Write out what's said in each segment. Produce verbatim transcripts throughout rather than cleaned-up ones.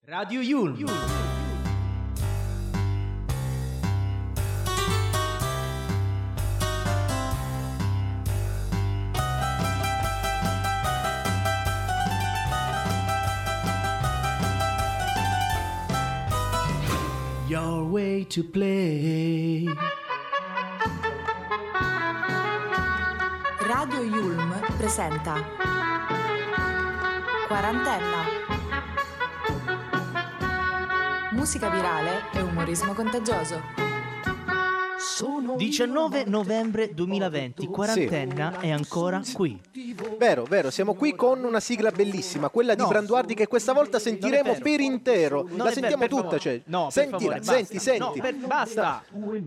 Radio Yulm. Your way to play. Radio Yulm presenta Quarantenna. Musica virale e umorismo contagioso. diciannove novembre duemilaventi, Quarantenna sì. È ancora qui. Vero, vero, siamo qui con una sigla bellissima, quella di no. Branduardi, che questa volta sentiremo per intero. Non La è sentiamo vero, tutta, cioè. No, sentila, favore, senti, basta. senti. No, per, basta.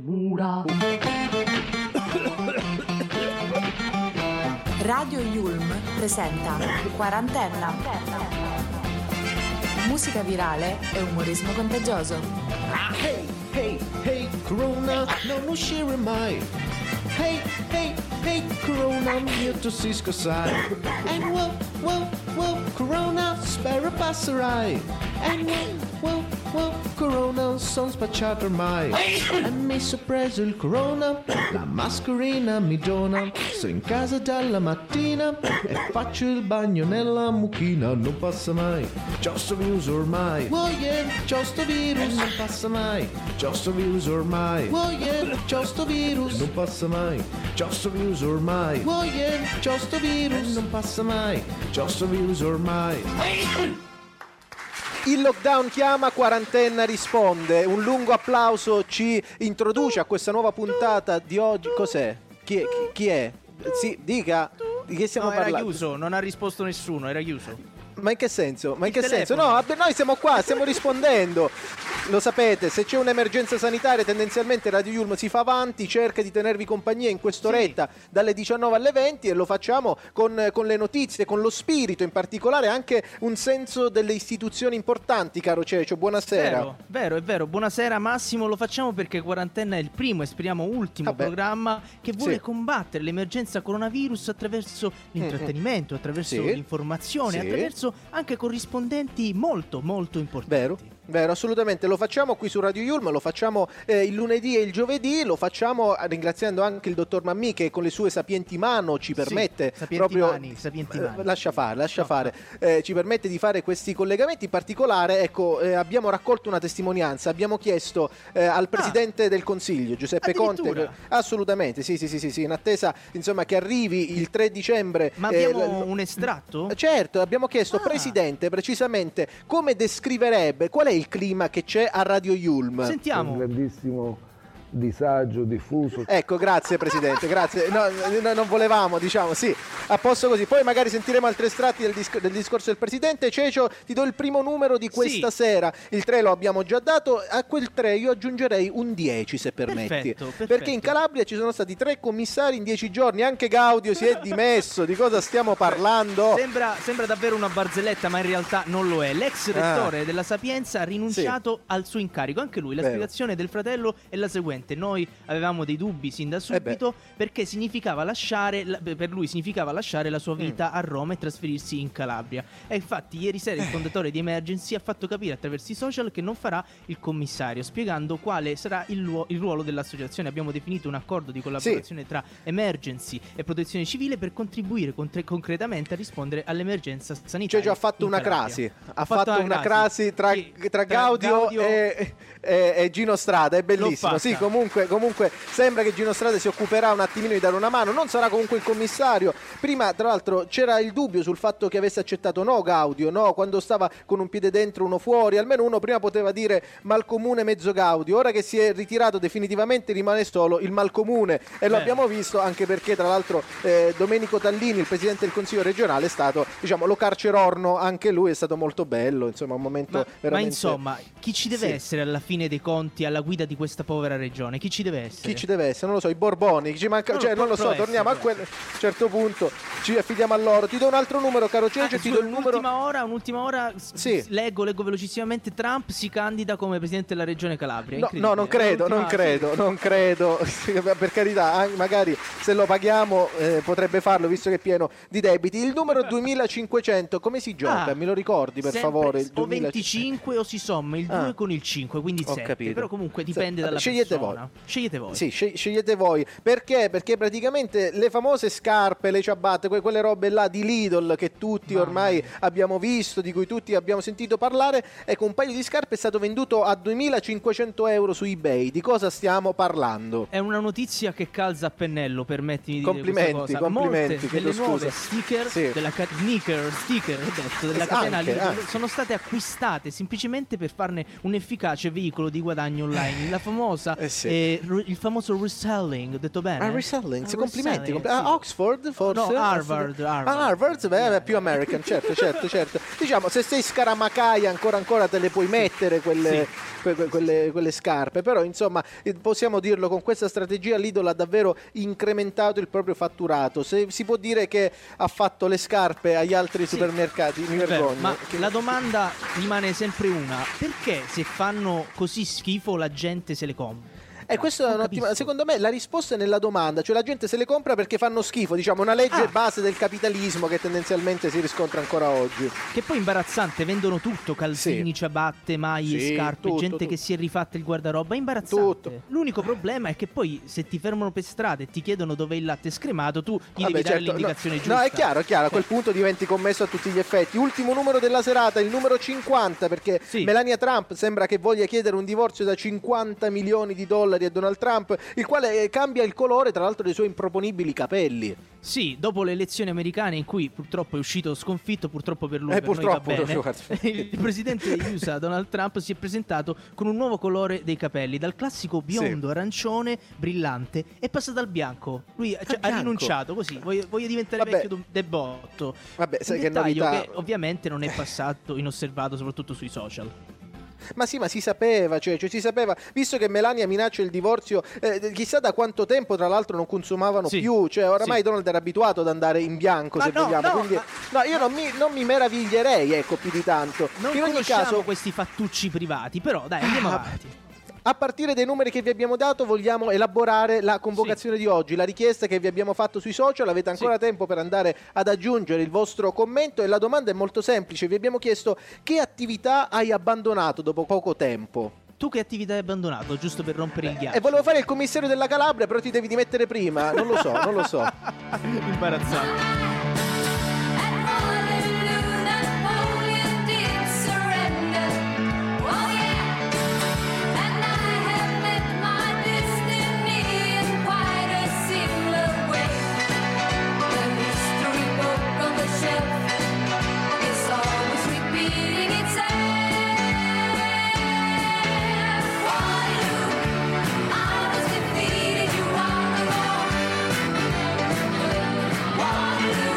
Radio Yulm presenta Quarantenna. Musica virale e umorismo contagioso. Hey, hey, hey, Corona, non uscire mai. Hey, hey, hey, Corona, mio tossisco sai. And wow, wow, wow, Corona, spero passerai. And wow, wow, wow, Corona, son spacciato ormai. E mi so preso il Corona, la mascherina mi dona. Sto in casa dalla mattina e faccio il bagno nella mucchina. Non passa mai, c'ho sto virus ormai. Oh yeah, c'ho sto virus, non passa mai. C'ho sto virus ormai. Oh yeah, c'ho sto virus, non passa mai. C'ho sto virus ormai. Oh yeah, c'ho sto virus, non passa mai. C'ho sto virus ormai. Il lockdown chiama, Quarantenna risponde. Un lungo applauso ci introduce a questa nuova puntata di oggi. Cos'è? Chi è? Chi, chi è? Sì, dica. Di che stiamo no, parlando? Era chiuso, non ha risposto nessuno, era chiuso. Ma in che senso? Ma in Il che telefono. senso? No, vabbè, noi siamo qua, stiamo rispondendo. Lo sapete, se c'è un'emergenza sanitaria tendenzialmente Radio Yulm si fa avanti, cerca di tenervi compagnia in quest'oretta sì. dalle diciannove alle venti, e lo facciamo con, con le notizie, con lo spirito, in particolare anche un senso delle istituzioni importanti, caro Cecio. Buonasera. Vero, vero, è vero. Buonasera Massimo, lo facciamo perché Quarantenna è il primo e speriamo ultimo Vabbè. programma che vuole sì. combattere l'emergenza coronavirus attraverso l'intrattenimento, attraverso sì. l'informazione, sì. attraverso anche corrispondenti molto molto importanti. Vero, vero, assolutamente. Lo facciamo qui su Radio Yulm, lo facciamo eh, il lunedì e il giovedì, lo facciamo ringraziando anche il dottor Mammì, che con le sue sapienti mano ci permette sì, proprio mani, sapienti mani. Eh, lascia fare, lascia no, fare no. Eh, ci permette di fare questi collegamenti. In particolare, ecco, eh, abbiamo raccolto una testimonianza, abbiamo chiesto eh, al Presidente ah, del Consiglio, Giuseppe Conte, che, assolutamente, sì, sì, sì, sì, sì, in attesa insomma che arrivi il tre dicembre. Ma abbiamo eh, l- un estratto? Certo, abbiamo chiesto, ah. Presidente, precisamente come descriverebbe, qual è il clima che c'è a Radio Yulm? Sentiamo. Un grandissimo disagio diffuso. Ecco, grazie Presidente, grazie. No, no, non volevamo, diciamo, sì, a posto così. Poi magari sentiremo altri estratti del, disc- del discorso del Presidente. Cecio, ti do il primo numero di questa sì. sera. Il tre lo abbiamo già dato, a quel tre io aggiungerei un dieci, se permetti. Perfetto, perfetto. Perché in Calabria ci sono stati tre commissari in dieci giorni, anche Gaudio si è dimesso. Di cosa stiamo parlando? Sembra, sembra davvero una barzelletta, ma in realtà non lo è. L'ex rettore ah. della Sapienza ha rinunciato sì. al suo incarico. Anche lui, la Vero. spiegazione del fratello è la seguente: noi avevamo dei dubbi sin da subito eh perché significava lasciare la, per lui significava lasciare la sua vita mm. a Roma e trasferirsi in Calabria. E infatti ieri sera il fondatore di Emergency ha fatto capire attraverso i social che non farà il commissario, spiegando quale sarà il, luo- il ruolo dell'associazione. Abbiamo definito un accordo di collaborazione sì. tra Emergency e Protezione Civile per contribuire con- concretamente a rispondere all'emergenza sanitaria. Cioè già ha fatto una Calabria. crasi ha fatto fatto una una crasi tra, sì, tra, tra Gaudio, Gaudio e, e, e Gino Strada. È bellissimo. Sì, comunque, comunque sembra che Gino Strada si occuperà un attimino di dare una mano, non sarà comunque il commissario. Prima tra l'altro c'era il dubbio sul fatto che avesse accettato no Gaudio, no, quando stava con un piede dentro uno fuori, almeno uno prima poteva dire malcomune mezzo Gaudio. Ora che si è ritirato definitivamente rimane solo il malcomune, e lo Beh. abbiamo visto anche perché tra l'altro eh, Domenico Tallini, il presidente del Consiglio regionale, è stato, diciamo, lo carcerorno, anche lui è stato molto bello, insomma un momento ma, veramente... ma insomma chi ci deve sì. essere alla fine dei conti alla guida di questa povera regione? ragione. Chi ci deve essere? Chi ci deve essere? Non lo so, i Borboni. Ci manca, No, cioè, no, non lo so, può torniamo essere, a quel a un certo punto. Ci affidiamo a loro. Ti do un altro numero, caro Cece, Ah, ti do il numero. Un'ultima ora, un'ultima ora s- Sì. leggo, leggo velocissimamente. Trump si candida come presidente della regione Calabria. No, Incredibile. no, non credo, non L'ultima- credo, non credo. Per carità, an- magari se lo paghiamo eh, potrebbe farlo, visto che è pieno di debiti. Il numero duemilacinquecento, come si gioca? Ah, Me lo ricordi, per sempre favore? Il o duemilacinquecento. venticinque o si somma il due Ah. con il cinque, quindi Ho sette. capito. Però comunque Sì, dipende vabbè, dalla scegliete persona. voi. Scegliete voi. Sì, sceg- scegliete voi. Perché? Perché praticamente le famose scarpe, le ciabatte, que- quelle robe là di Lidl che tutti Mamma ormai mia. abbiamo visto, di cui tutti abbiamo sentito parlare, ecco, un paio di scarpe è stato venduto a duemilacinquecento euro su eBay. Di cosa stiamo parlando? È una notizia che calza a pennello, permettimi di dire Complimenti, questa cosa. complimenti, Molte chiedo delle nuove scusa. sticker Sì. della ca- sneaker, sticker, ho detto, della Eh, catena anche, Lidl anche. sono state acquistate semplicemente per farne un efficace veicolo di guadagno online. La famosa Eh sì. eh, ru- il famoso reselling, ho detto bene? Ah, reselling, sì, Ah, complimenti. reselling, compl- ah, sì. Oxford, forse? No, Harvard, Harvard. Ah, Harvard, beh, beh, più American, certo, certo, certo. Diciamo, se sei scaramacaia ancora ancora te le puoi mettere quelle, que- que- quelle, quelle scarpe, però insomma eh, possiamo dirlo, con questa strategia Lidl ha davvero incrementato il proprio fatturato. Se, si può dire che ha fatto le scarpe agli altri Sì. supermercati, mi Beh, vergogno. ma Che- la domanda rimane sempre una: perché se fanno così schifo la gente se le compra? E questo è Non un'ottima. capisco. Secondo me la risposta è nella domanda, cioè la gente se le compra perché fanno schifo, diciamo, una legge Ah. base del capitalismo che tendenzialmente si riscontra ancora oggi. Che poi imbarazzante, vendono tutto, calzini, Sì. ciabatte, maglie, Sì, scarpe, tutto, gente tutto. che si è rifatta il guardaroba, è imbarazzante. Tutto. L'unico problema è che poi se ti fermano per strada e ti chiedono dove è il latte scremato, tu gli Vabbè, devi dare certo, l'indicazione no, giusta. no, è chiaro, è chiaro, a quel Cioè, punto diventi commesso a tutti gli effetti. Ultimo numero della serata, il numero cinquanta, perché Sì. Melania Trump sembra che voglia chiedere un divorzio da cinquanta milioni di dollari a Donald Trump, il quale eh, cambia il colore, tra l'altro, dei suoi improponibili capelli. Sì, dopo le elezioni americane in cui purtroppo è uscito sconfitto, purtroppo per lui, Eh, per noi purtroppo, va bene, guarda. il presidente degli U S A, Donald Trump, si è presentato con un nuovo colore dei capelli, dal classico biondo, arancione, brillante, è passato al bianco. Lui cioè, ha bianco? rinunciato così, voglio, voglio diventare Vabbè. vecchio de botto. Vabbè, sai Un che dettaglio novità. che ovviamente non è passato inosservato, soprattutto sui social. Ma sì, ma si sapeva, cioè, cioè si sapeva, visto che Melania minaccia il divorzio, eh, chissà da quanto tempo tra l'altro non consumavano Sì. più, cioè oramai Sì. Donald era abituato ad andare in bianco, Ma se no, vogliamo, no, quindi ma- no, io non mi, non mi meraviglierei, ecco, più di tanto. Non in ogni conosciamo caso, questi fattucci privati, però dai, andiamo Ah, avanti. a partire dai numeri che vi abbiamo dato vogliamo elaborare la convocazione di oggi, la richiesta che vi abbiamo fatto sui social. Avete ancora Sì. tempo per andare ad aggiungere il vostro commento e la domanda è molto semplice. Vi abbiamo chiesto: che attività hai abbandonato dopo poco tempo? Tu che attività hai abbandonato, giusto per rompere il ghiaccio? E volevo fare il commissario della Calabria, però ti devi dimettere prima. Non lo so, non lo so. Imbarazzante. Defeated, you on the road. Waterloo.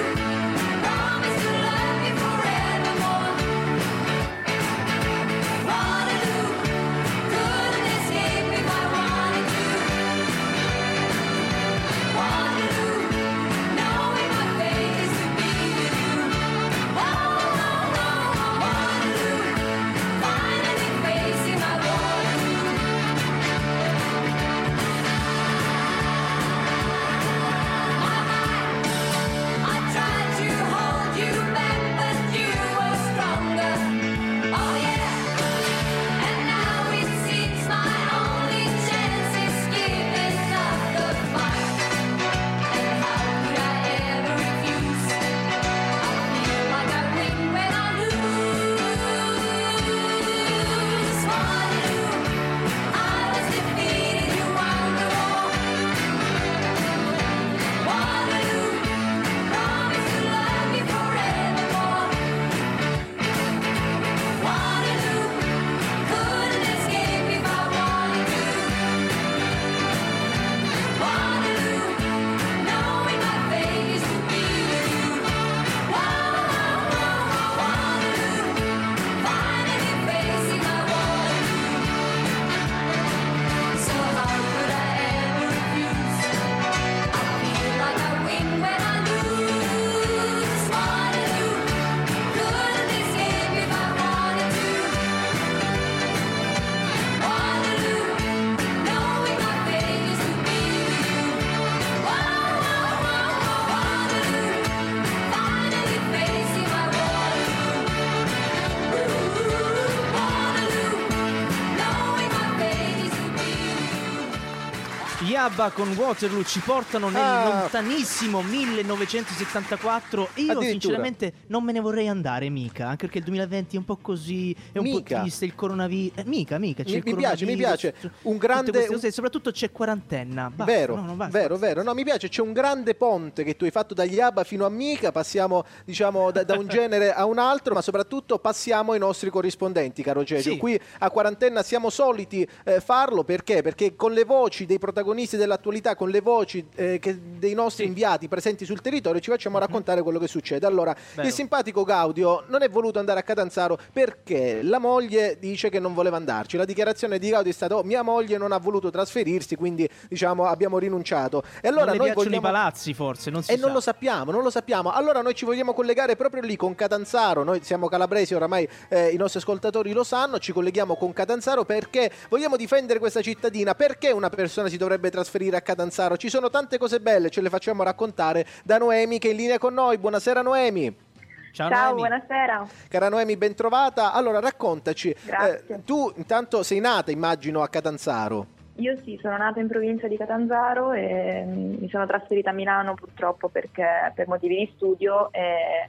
Gli ABBA con Waterloo ci portano nel Ah. lontanissimo millenovecentosettantaquattro e io Addirittura. sinceramente non me ne vorrei andare mica, anche perché il duemilaventi è un po' così, è un Mica. po' triste, il coronavirus, eh, mica, mica, c'è Mi- il mi piace, mi coronavirus, piace. tutte Un queste grande- cose, e soprattutto c'è quarantenna. Basta, Vero, no, no, basta, vero, basta. vero. No, mi piace, c'è un grande ponte che tu hai fatto dagli ABBA fino a Mica, passiamo diciamo da, da un genere a un altro, ma soprattutto passiamo ai nostri corrispondenti, caro Cegio. Sì. Qui a Quarantenna siamo soliti eh, farlo perché? Perché con le voci dei protagonisti dell'attualità, con le voci eh, che- dei nostri Sì. inviati presenti sul territorio, ci facciamo raccontare quello che succede. Allora, Vero. il simpatico Gaudio non è voluto andare a Catanzaro perché la moglie dice che non voleva andarci. La dichiarazione di Gaudio è stata: oh, mia moglie non ha voluto trasferirsi, quindi diciamo abbiamo rinunciato. E allora non le noi piacciono vogliamo... i palazzi, forse, non si E sa. non lo sappiamo, non lo sappiamo. Allora noi ci vogliamo collegare proprio lì con Catanzaro. Noi siamo calabresi, oramai eh, i nostri ascoltatori lo sanno. Ci colleghiamo con Catanzaro perché vogliamo difendere questa cittadina. Perché una persona si dovrebbe trasferire a Catanzaro? Ci sono tante cose belle, ce le facciamo raccontare da Noemi che è in linea con noi. Buonasera Noemi. Ciao, Ciao, Noemi. buonasera. Cara Noemi, ben trovata. Allora raccontaci. Grazie. Eh, tu intanto sei nata, immagino, a Catanzaro. Io sì, sono nata in provincia di Catanzaro e mm, mi sono trasferita a Milano purtroppo perché per motivi di studio e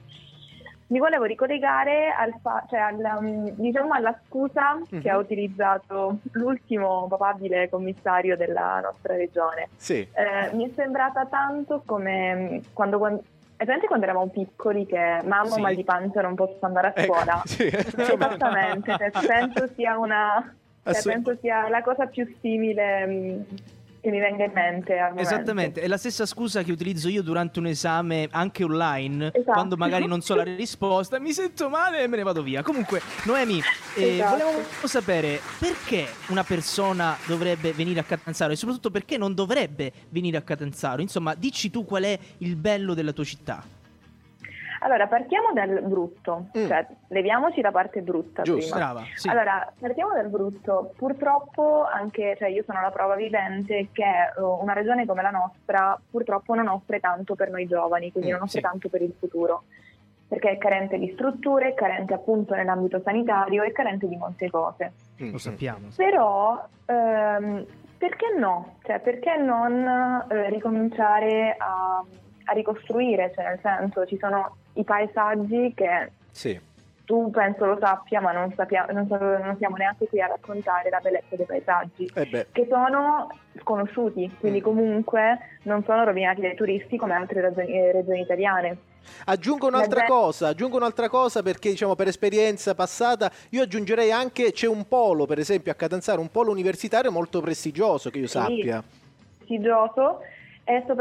mi volevo ricollegare al fa- cioè alla, mm, diciamo alla scusa Mhm. che ha utilizzato l'ultimo papabile commissario della nostra regione. Sì. Eh, mi è sembrata tanto come mm, quando, quando è presente quando eravamo piccoli che mamma Sì. ho mal di pancia non posso andare a Ecco, scuola. sì. Esattamente, cioè, penso sia una cioè, Assolut- penso sia la cosa più simile mh, che mi venga in mente al momento. Esattamente, è la stessa scusa che utilizzo io durante un esame anche online, Esatto. quando magari non so la risposta, mi sento male e me ne vado via. Comunque, Noemi, eh, Esatto. volevo sapere perché una persona dovrebbe venire a Catanzaro e soprattutto perché non dovrebbe venire a Catanzaro. Insomma, dici tu qual è il bello della tua città. Allora, partiamo dal brutto, Mm. cioè leviamoci la parte brutta Giusto. prima. Brava, sì. Allora, partiamo dal brutto. Purtroppo anche, cioè io sono la prova vivente che eh, una regione come la nostra purtroppo non offre tanto per noi giovani, quindi Mm, non offre sì. tanto per il futuro, perché è carente di strutture, è carente appunto nell'ambito sanitario, è carente di molte cose. Mm, Lo sappiamo. Però ehm, perché no? Cioè, perché non eh, ricominciare a, a ricostruire? Cioè, nel senso, ci sono i paesaggi che Sì. tu penso lo sappia, ma non, sappia- non, so- non siamo neanche qui a raccontare la bellezza dei paesaggi, Eh beh. che sono sconosciuti, quindi Mm. comunque non sono rovinati dai turisti come altre regioni, eh, regioni italiane. Aggiungo un'altra La ge- cosa, aggiungo un'altra cosa perché diciamo per esperienza passata io aggiungerei anche c'è un polo per esempio a Catanzaro, un polo universitario molto prestigioso che io sappia. Prestigioso e soprattutto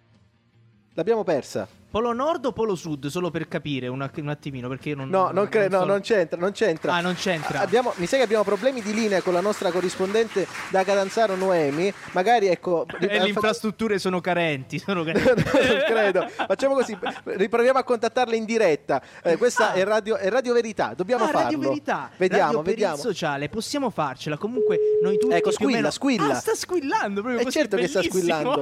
L'abbiamo persa? Polo nord o polo sud? Solo per capire un, un attimino, perché io non... No, non, cre- no, sono- non c'entra, non c'entra. Ah, non c'entra. Abbiamo, mi sa che abbiamo problemi di linea con la nostra corrispondente da Catanzaro Noemi. Magari ecco. E le infrastrutture sono carenti, sono carenti. non credo. Facciamo così, riproviamo a contattarla in diretta. Eh, questa è, radio, è Radio Verità, dobbiamo Ah, farlo. Radio Verità, Vediamo, radio per vediamo. il sociale, possiamo farcela. Comunque noi tutti Ecco, più o squilla, meno- squilla. Ah, sta squillando proprio Eh, così, certo che sta bellissimo. squillando.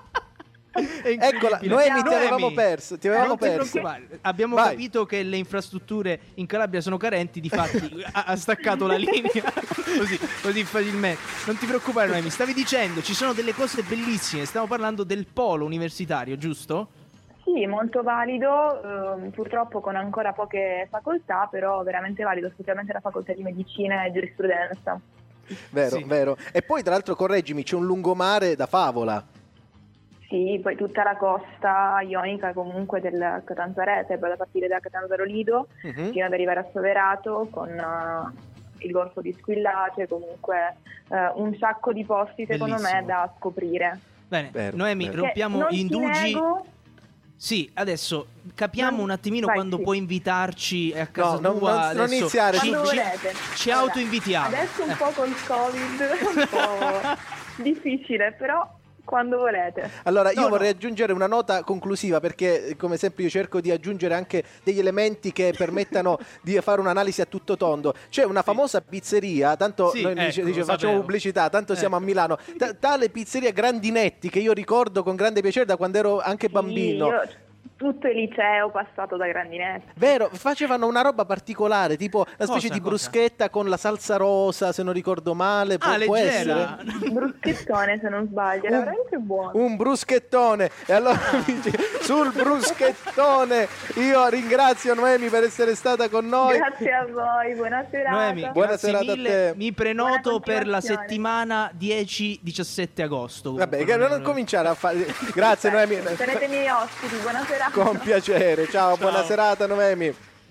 È incredibile. Eccola, Noemi, ti avevamo Noemi, perso, ti avevamo non ti perso. preoccupare. Abbiamo Vai. capito che le infrastrutture in Calabria sono carenti, difatti ha, ha staccato la linea così, così facilmente. Non ti preoccupare Noemi, stavi dicendo ci sono delle cose bellissime, stiamo parlando del polo universitario, giusto? sì, molto valido, ehm, purtroppo con ancora poche facoltà, però veramente valido, specialmente la facoltà di medicina e giurisprudenza. Vero, Sì. vero. E poi tra l'altro correggimi, c'è un lungomare da favola. Sì, poi tutta la costa ionica comunque del Catanzarese, da partire da Catanzaro Lido Mhm. fino ad arrivare a Soverato con eh, il golfo di Squillace, comunque eh, un sacco di posti secondo Bellissimo. me da scoprire. Bene, Vero, Noemi, vero. Che rompiamo non gli ti indugi. nego- Sì, adesso capiamo Non- un attimino vai, quando sì. puoi invitarci a casa No, non- tua. non- non adesso iniziare, ci, Quando ci- volete. ci Allora, autoinvitiamo. Adesso un Eh. po' col Covid, un po' difficile, però quando volete. Allora, io No, vorrei no. aggiungere una nota conclusiva perché, eh, come sempre, io cerco di aggiungere anche degli elementi che permettano di fare un'analisi a tutto tondo. C'è una famosa pizzeria, tanto Sì, noi dice- ecco, dice, lo facciamo sapevo. pubblicità, tanto siamo a Ecco. Milano. Ta- tale pizzeria Grandinetti che io ricordo con grande piacere da quando ero anche bambino. Sì, io tutto il liceo passato da Grandinetti. Vero, facevano una roba particolare, tipo una specie Cosa, di cosa? bruschetta con la salsa rosa, se non ricordo male, può, Ah, può leggera. essere? Bruschettone, se non sbaglio, era Un- veramente buono. Un bruschettone. E allora sul bruschettone io ringrazio Noemi per essere stata con noi. Grazie a voi, buona serata. Noemi, Buona grazie serata a mille. te. Mi prenoto Buona per la continuazione. settimana dieci diciassette agosto. Vabbè, comunque, che non cominciare a fare. Grazie Noemi. Tenetemi ospiti, buona serata. Con piacere. Ciao, buona serata Noemi.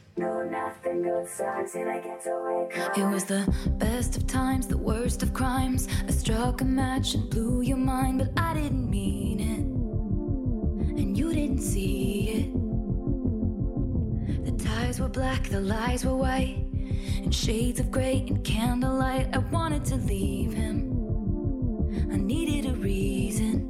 It was the best of times, the worst of crimes. I struck a match and blew your mind, but I didn't mean it, and you didn't see it. The ties were black, the lies were white, in shades of grey and candlelight. I wanted to leave him, I needed a reason.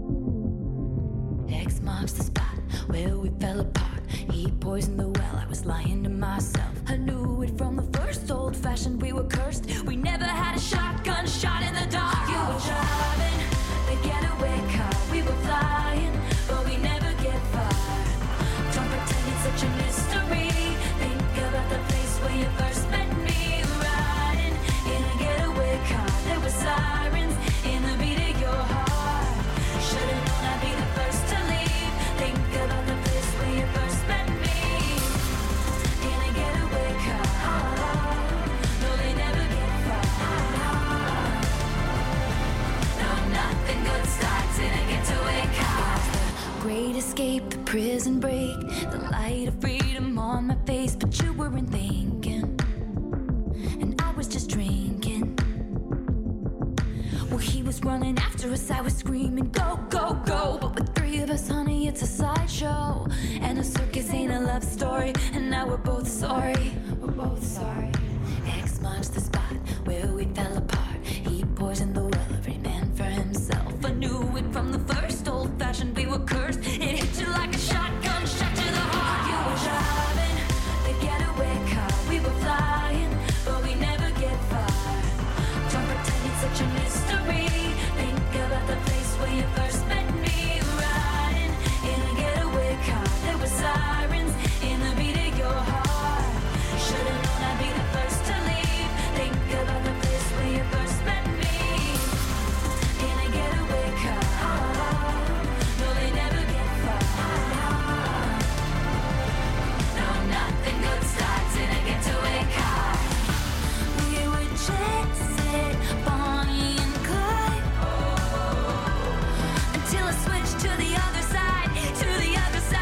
X marks the spot where we fell apart. He poisoned the well, I was lying to myself. I knew it from the first, old-fashioned, we were cursed. We never had a shotgun shot in the dark. You were driving the getaway car, we were flying, but we never get far. Don't pretend it's such a mystery. Think about the place where you first met me. Riding in a getaway car, there were sirens in the beat of your heart. Should've known I'd be the first to leave. Think about the place where you first met me. In a getaway car, no, they never get far. No, nothing good starts in a getaway car. The great escape, the prison break, the light of freedom on my face, but you weren't thinking, and I was just drinking. Well, he was running after us, I was screaming, go, go, go. But with three of us, honey, it's a sideshow. And a circus ain't a love story. And now we're both sorry, we're both sorry. X marks the spot where we fell apart. He poisoned the well, every man for himself. I knew it from the first, old-fashioned, we were cursed. It hit you like a shotgun shot to the heart. You were driving the getaway car, we were flying, but we never get far. Don't pretend it's such a mystery. Think about the place where you first met me. Riding in a getaway car, there were sirens in the beat of your heart. Should've known I'd be the first to leave. Think about the place where you first met me. In a getaway car, no, they never get far. No, nothing good starts in a getaway car. We were jet set, Bonnie and Clyde, until I switched to the other side, to the other side.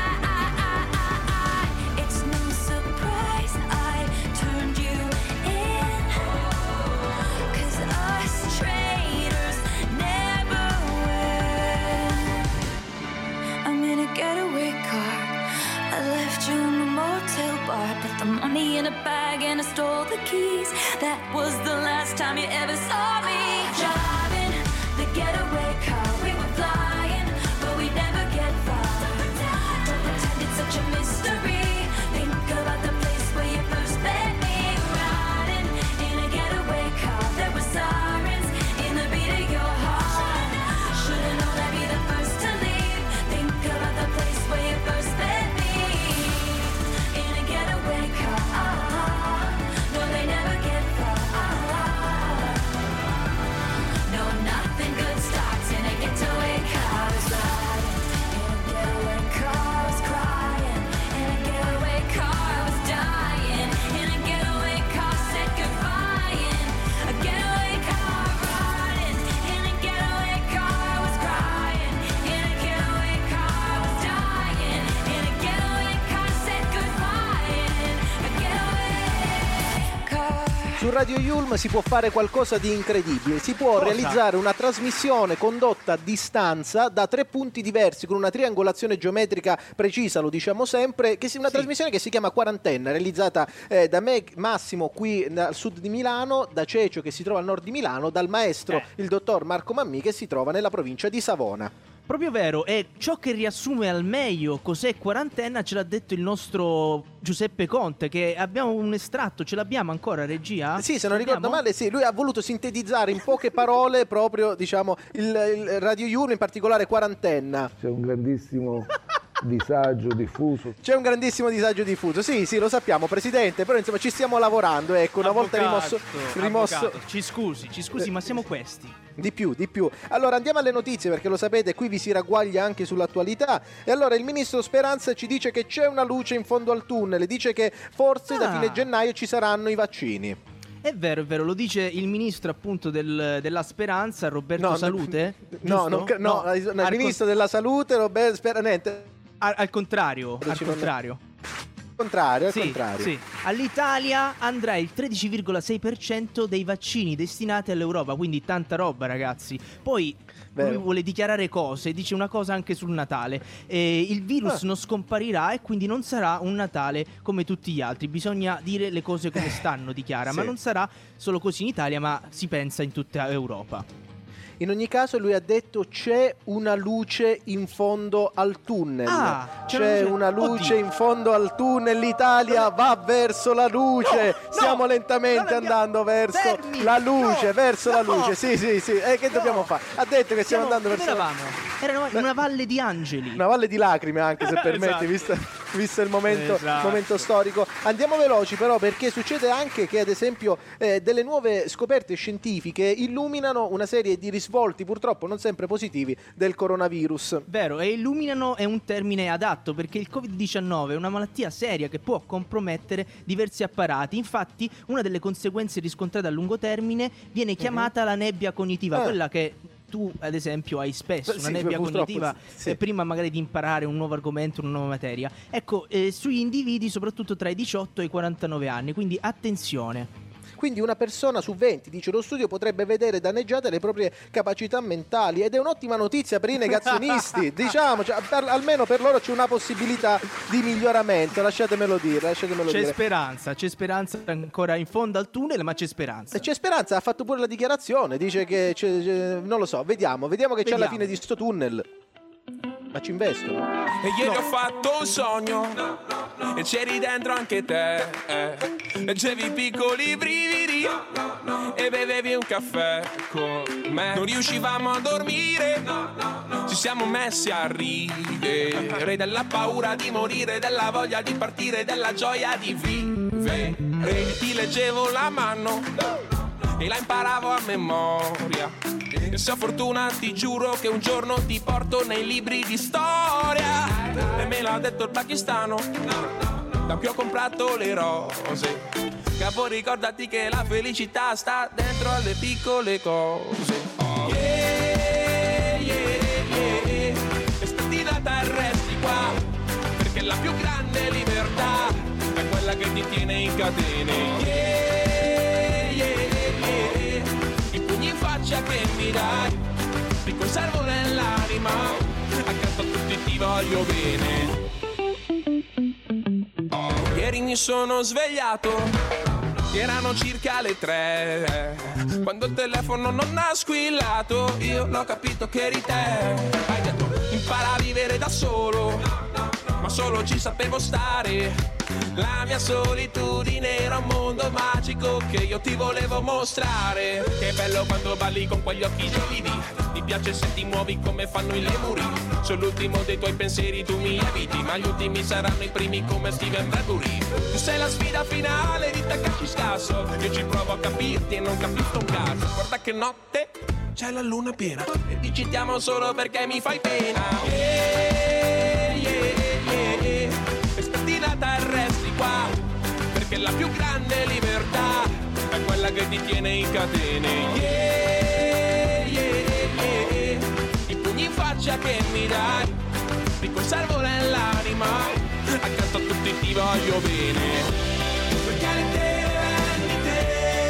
It's no surprise I turned you in, 'cause us traitors never win. I'm in a getaway car, I left you in the motel bar, put the money in a bag and I stole the keys. That was the last time you ever saw me. Driving the getaway car, we were flying, but we never get far. Don't pretend it's such a mystery. Think about the place where you first met me. Riding in a getaway car, there were sirens in the beat of your heart. Should've known I'd be the first to leave. Think about the place where you first met me. In a getaway car, no, they never get far. No, nothing good starts in a getaway car. I was riding in a getaway car, I was crying. In a getaway car, I was dying. In a getaway car, said goodbye. In a getaway car, riding. In a getaway car, I was crying. In a getaway car, I was dying. In a getaway car, said goodbye. In a getaway car. Su Radio Yulm si può fare qualcosa di incredibile, si può Cosa? realizzare una trasmissione condotta a distanza da tre punti diversi con una triangolazione geometrica precisa, lo diciamo sempre, che sia una Sì. trasmissione che si chiama Quarantenna, realizzata eh, da me, Massimo, qui al sud di Milano, da Cecio che si trova al nord di Milano, dal maestro Eh. il dottor Marco Mammì che si trova nella provincia di Savona. Proprio vero, e ciò che riassume al meglio cos'è Quarantenna ce l'ha detto il nostro Giuseppe Conte, che abbiamo un estratto, ce l'abbiamo ancora, regia? Sì, se non Ce ricordo l'abbiamo? male, sì, lui ha voluto sintetizzare in poche parole proprio, diciamo, il, il Radio Yulm, in particolare Quarantenna. C'è un grandissimo disagio diffuso. C'è un grandissimo disagio diffuso, sì, sì, lo sappiamo, Presidente, però insomma ci stiamo lavorando, ecco, una volta rimosso, rimosso... Avvocato, ci scusi, ci scusi, ma siamo questi. Di più, di più. Allora andiamo alle notizie, perché lo sapete, qui vi si ragguaglia anche sull'attualità. E allora il ministro Speranza ci dice che c'è una luce in fondo al tunnel, dice che forse Ah. da fine gennaio ci saranno i vaccini. È vero, è vero, lo dice il ministro appunto del- della Speranza, Roberto No, Salute? No, giusto? non cre- no, il al ministro della Salute, Roberto Speranza, niente. con- al, al contrario, al Ci non- contrario. Al contrario, al Sì, contrario. sì. All'Italia andrà il tredici virgola sei per cento dei vaccini destinati all'Europa, quindi tanta roba, ragazzi. Poi Vero. lui vuole dichiarare cose, dice una cosa anche sul Natale. Eh, il virus Ah. non scomparirà e quindi non sarà un Natale come tutti gli altri. Bisogna dire le cose come stanno, dichiara, ma Sì. non sarà solo così in Italia, ma si pensa in tutta Europa. In ogni caso lui ha detto c'è una luce in fondo al tunnel. Ah, c'è c'è una una luce- luce Oddio. in fondo al tunnel, l'Italia va verso la luce. No, no, Stiamo lentamente non andiamo- andando verso Fermi, la luce, no, verso la no. luce. Sì, sì, sì. E che No. dobbiamo fare? Ha detto che stiamo Siamo- andando dove verso la eravamo? Era in una valle di angeli. una valle di lacrime anche, se permetti, Esatto. visto, visto il momento, Esatto. momento storico. Andiamo veloci però, perché succede anche che ad esempio eh, delle nuove scoperte scientifiche illuminano una serie di risvolti purtroppo non sempre positivi del coronavirus. Vero, e illuminano è un termine adatto perché il covid diciannove è una malattia seria che può compromettere diversi apparati. Infatti, una delle conseguenze riscontrate a lungo termine viene chiamata la nebbia cognitiva, Ah. quella che tu ad esempio hai spesso, Sì, una nebbia purtroppo, cognitiva, sì. eh, prima magari di imparare un nuovo argomento, una nuova materia. Ecco, eh, sugli individui soprattutto tra i diciotto e i quarantanove anni, quindi attenzione. Quindi una persona su venti, dice lo studio, potrebbe vedere danneggiate le proprie capacità mentali, ed è un'ottima notizia per i negazionisti. Diciamo, cioè, per- almeno per loro c'è una possibilità di miglioramento, lasciatemelo dire, lasciatemelo C'è dire. speranza, c'è speranza ancora in fondo al tunnel, ma c'è speranza. E c'è Speranza, ha fatto pure la dichiarazione, dice che c'è- c'è- non lo so, vediamo, vediamo che c'è alla Vediamo. fine di sto tunnel. Ma ci investono? E ieri ho fatto un sogno e c'eri dentro anche te. eh. Leggevi piccoli brividi e bevevi un caffè con me. Non riuscivamo a dormire, ci siamo messi a ridere della paura di morire, della voglia di partire, della gioia di vivere. Ti leggevo la mano e la imparavo a memoria. E se ho fortuna ti giuro che un giorno ti porto nei libri di storia. E me l'ha detto il pakistano da cui ho comprato le rose. Capo, ricordati che la felicità sta dentro alle piccole cose. Yeah, yeah, yeah, yeah. E statinata e resti qua, perché la più grande libertà è quella che ti tiene in catene. Yeah, yeah, yeah, yeah. I pugni in faccia che mi dai, ti conservo nell'anima, accanto a tutti ti voglio bene. Ieri mi sono svegliato, erano circa le tre, quando il telefono non ha squillato, io l'ho capito che eri te. Hai detto impara a vivere da solo, ma solo ci sapevo stare. La mia solitudine era un mondo magico che io ti volevo mostrare. Che bello quando balli con quegli occhi gelidi, ti piace se ti muovi come fanno i lemuri. Sono l'ultimo dei tuoi pensieri, tu mi eviti, ma gli ultimi saranno i primi come Steven Bradbury. Tu sei la sfida finale di te che ci scasso, io ci provo a capirti e non capisco un cazzo. Guarda che notte c'è la luna piena e ti citiamo solo perché mi fai pena. Yeah, yeah, yeah, yeah. E spettinata e resti qua, perché la più grande libertà è quella che ti tiene in catene. Yeah, yeah, yeah, yeah. I pugni in faccia che mi dai, ti conservo nell'anima, accanto a tutti ti voglio bene. Perché di te, di te,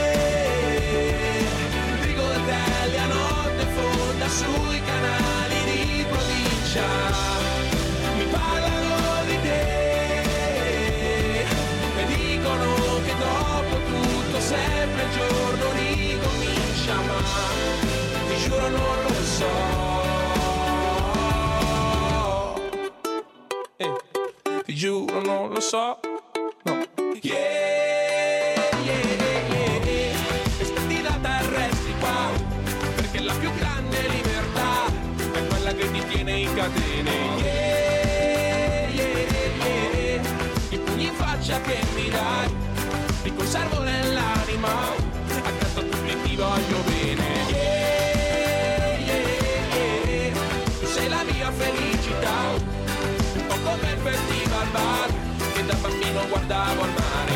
dico da te, la notte fonda sui canali di provincia, mi parlano di te e dicono che dopo tutto sempre il giorno ricomincia, ma ti giuro non lo so. Eh, ti giuro non lo so. No. Yeah, yeah, yeah, yeah. E spettinata e resti qua, perché la più grande libertà è quella che ti tiene in catene. Yeah, conservo nell'anima, accanto a tutti ti voglio bene. Yeah, yeah, yeah. Tu sei la mia felicità, un po' come il festival bar che da bambino guardavo al mare.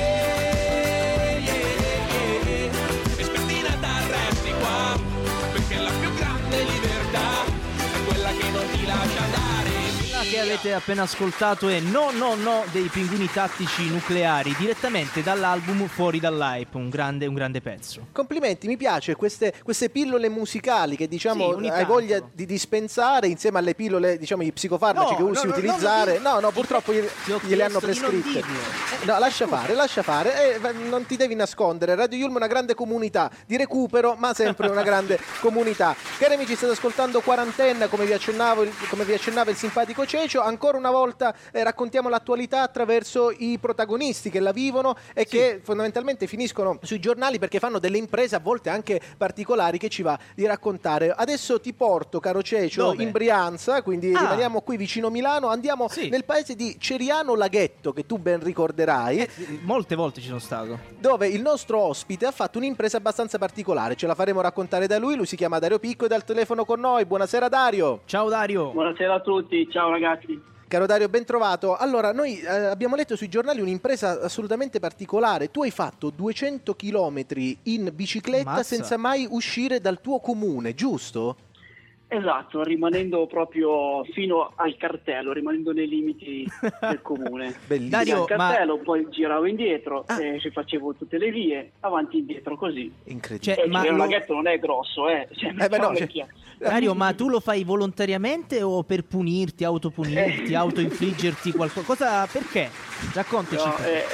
Yeah, yeah, yeah. E spettinata resti qua, perché la più grande libertà è quella che non ti lascia andare. Che avete appena ascoltato è No No No dei Pinguini Tattici Nucleari, direttamente dall'album Fuori dall'Hype, un grande, un grande pezzo. Complimenti, mi piace queste, queste pillole musicali che diciamo Sì, ogni hai tanto. voglia di dispensare insieme alle pillole, diciamo, i psicofarmaci No, che usi no, no, utilizzare. no, No, no, purtroppo gliele, Ti ho gliele hanno chiesto di non prescritte. dirlo. No, lascia fare, lascia fare, eh, non ti devi nascondere. Radio Yulm è una grande comunità di recupero, ma sempre una grande comunità. Cari amici, state ascoltando Quarantenna, come vi accennavo, il- come vi accennava il simpatico Cecio. Ancora una volta eh, raccontiamo l'attualità attraverso i protagonisti che la vivono e che fondamentalmente finiscono sui giornali perché fanno delle imprese a volte anche particolari che ci va di raccontare. Adesso ti porto, caro Cecio, Dove? in Brianza, quindi Ah. rimaniamo qui vicino Milano, andiamo Sì. nel paese di Ceriano Laghetto, che tu ben ricorderai, Eh, molte volte ci sono stato. dove il nostro ospite ha fatto un'impresa abbastanza particolare. Ce la faremo raccontare da lui. Lui si chiama Dario Picco ed è al telefono con noi. Buonasera Dario. Ciao Dario. Buonasera a tutti, ciao ragazzi. Caro Dario, ben trovato. Allora, noi eh, abbiamo letto sui giornali un'impresa assolutamente particolare. Tu hai fatto duecento chilometri in bicicletta Mazza. senza mai uscire dal tuo comune, giusto? Esatto, rimanendo proprio fino al cartello, rimanendo nei limiti del comune. Bellissimo. Dario, Al ma- cartello, poi giravo indietro, Ah. e ci facevo tutte le vie, avanti e indietro così. Incredibile. Cioè, E ma il lo- laghetto non è grosso, eh. Cioè, beh, no, mettiamole cioè- chiaro. Dario, ma tu lo fai volontariamente o per punirti, autopunirti, Eh. autoinfliggerti qualcosa? Cosa, perché? Raccontaci. No, eh,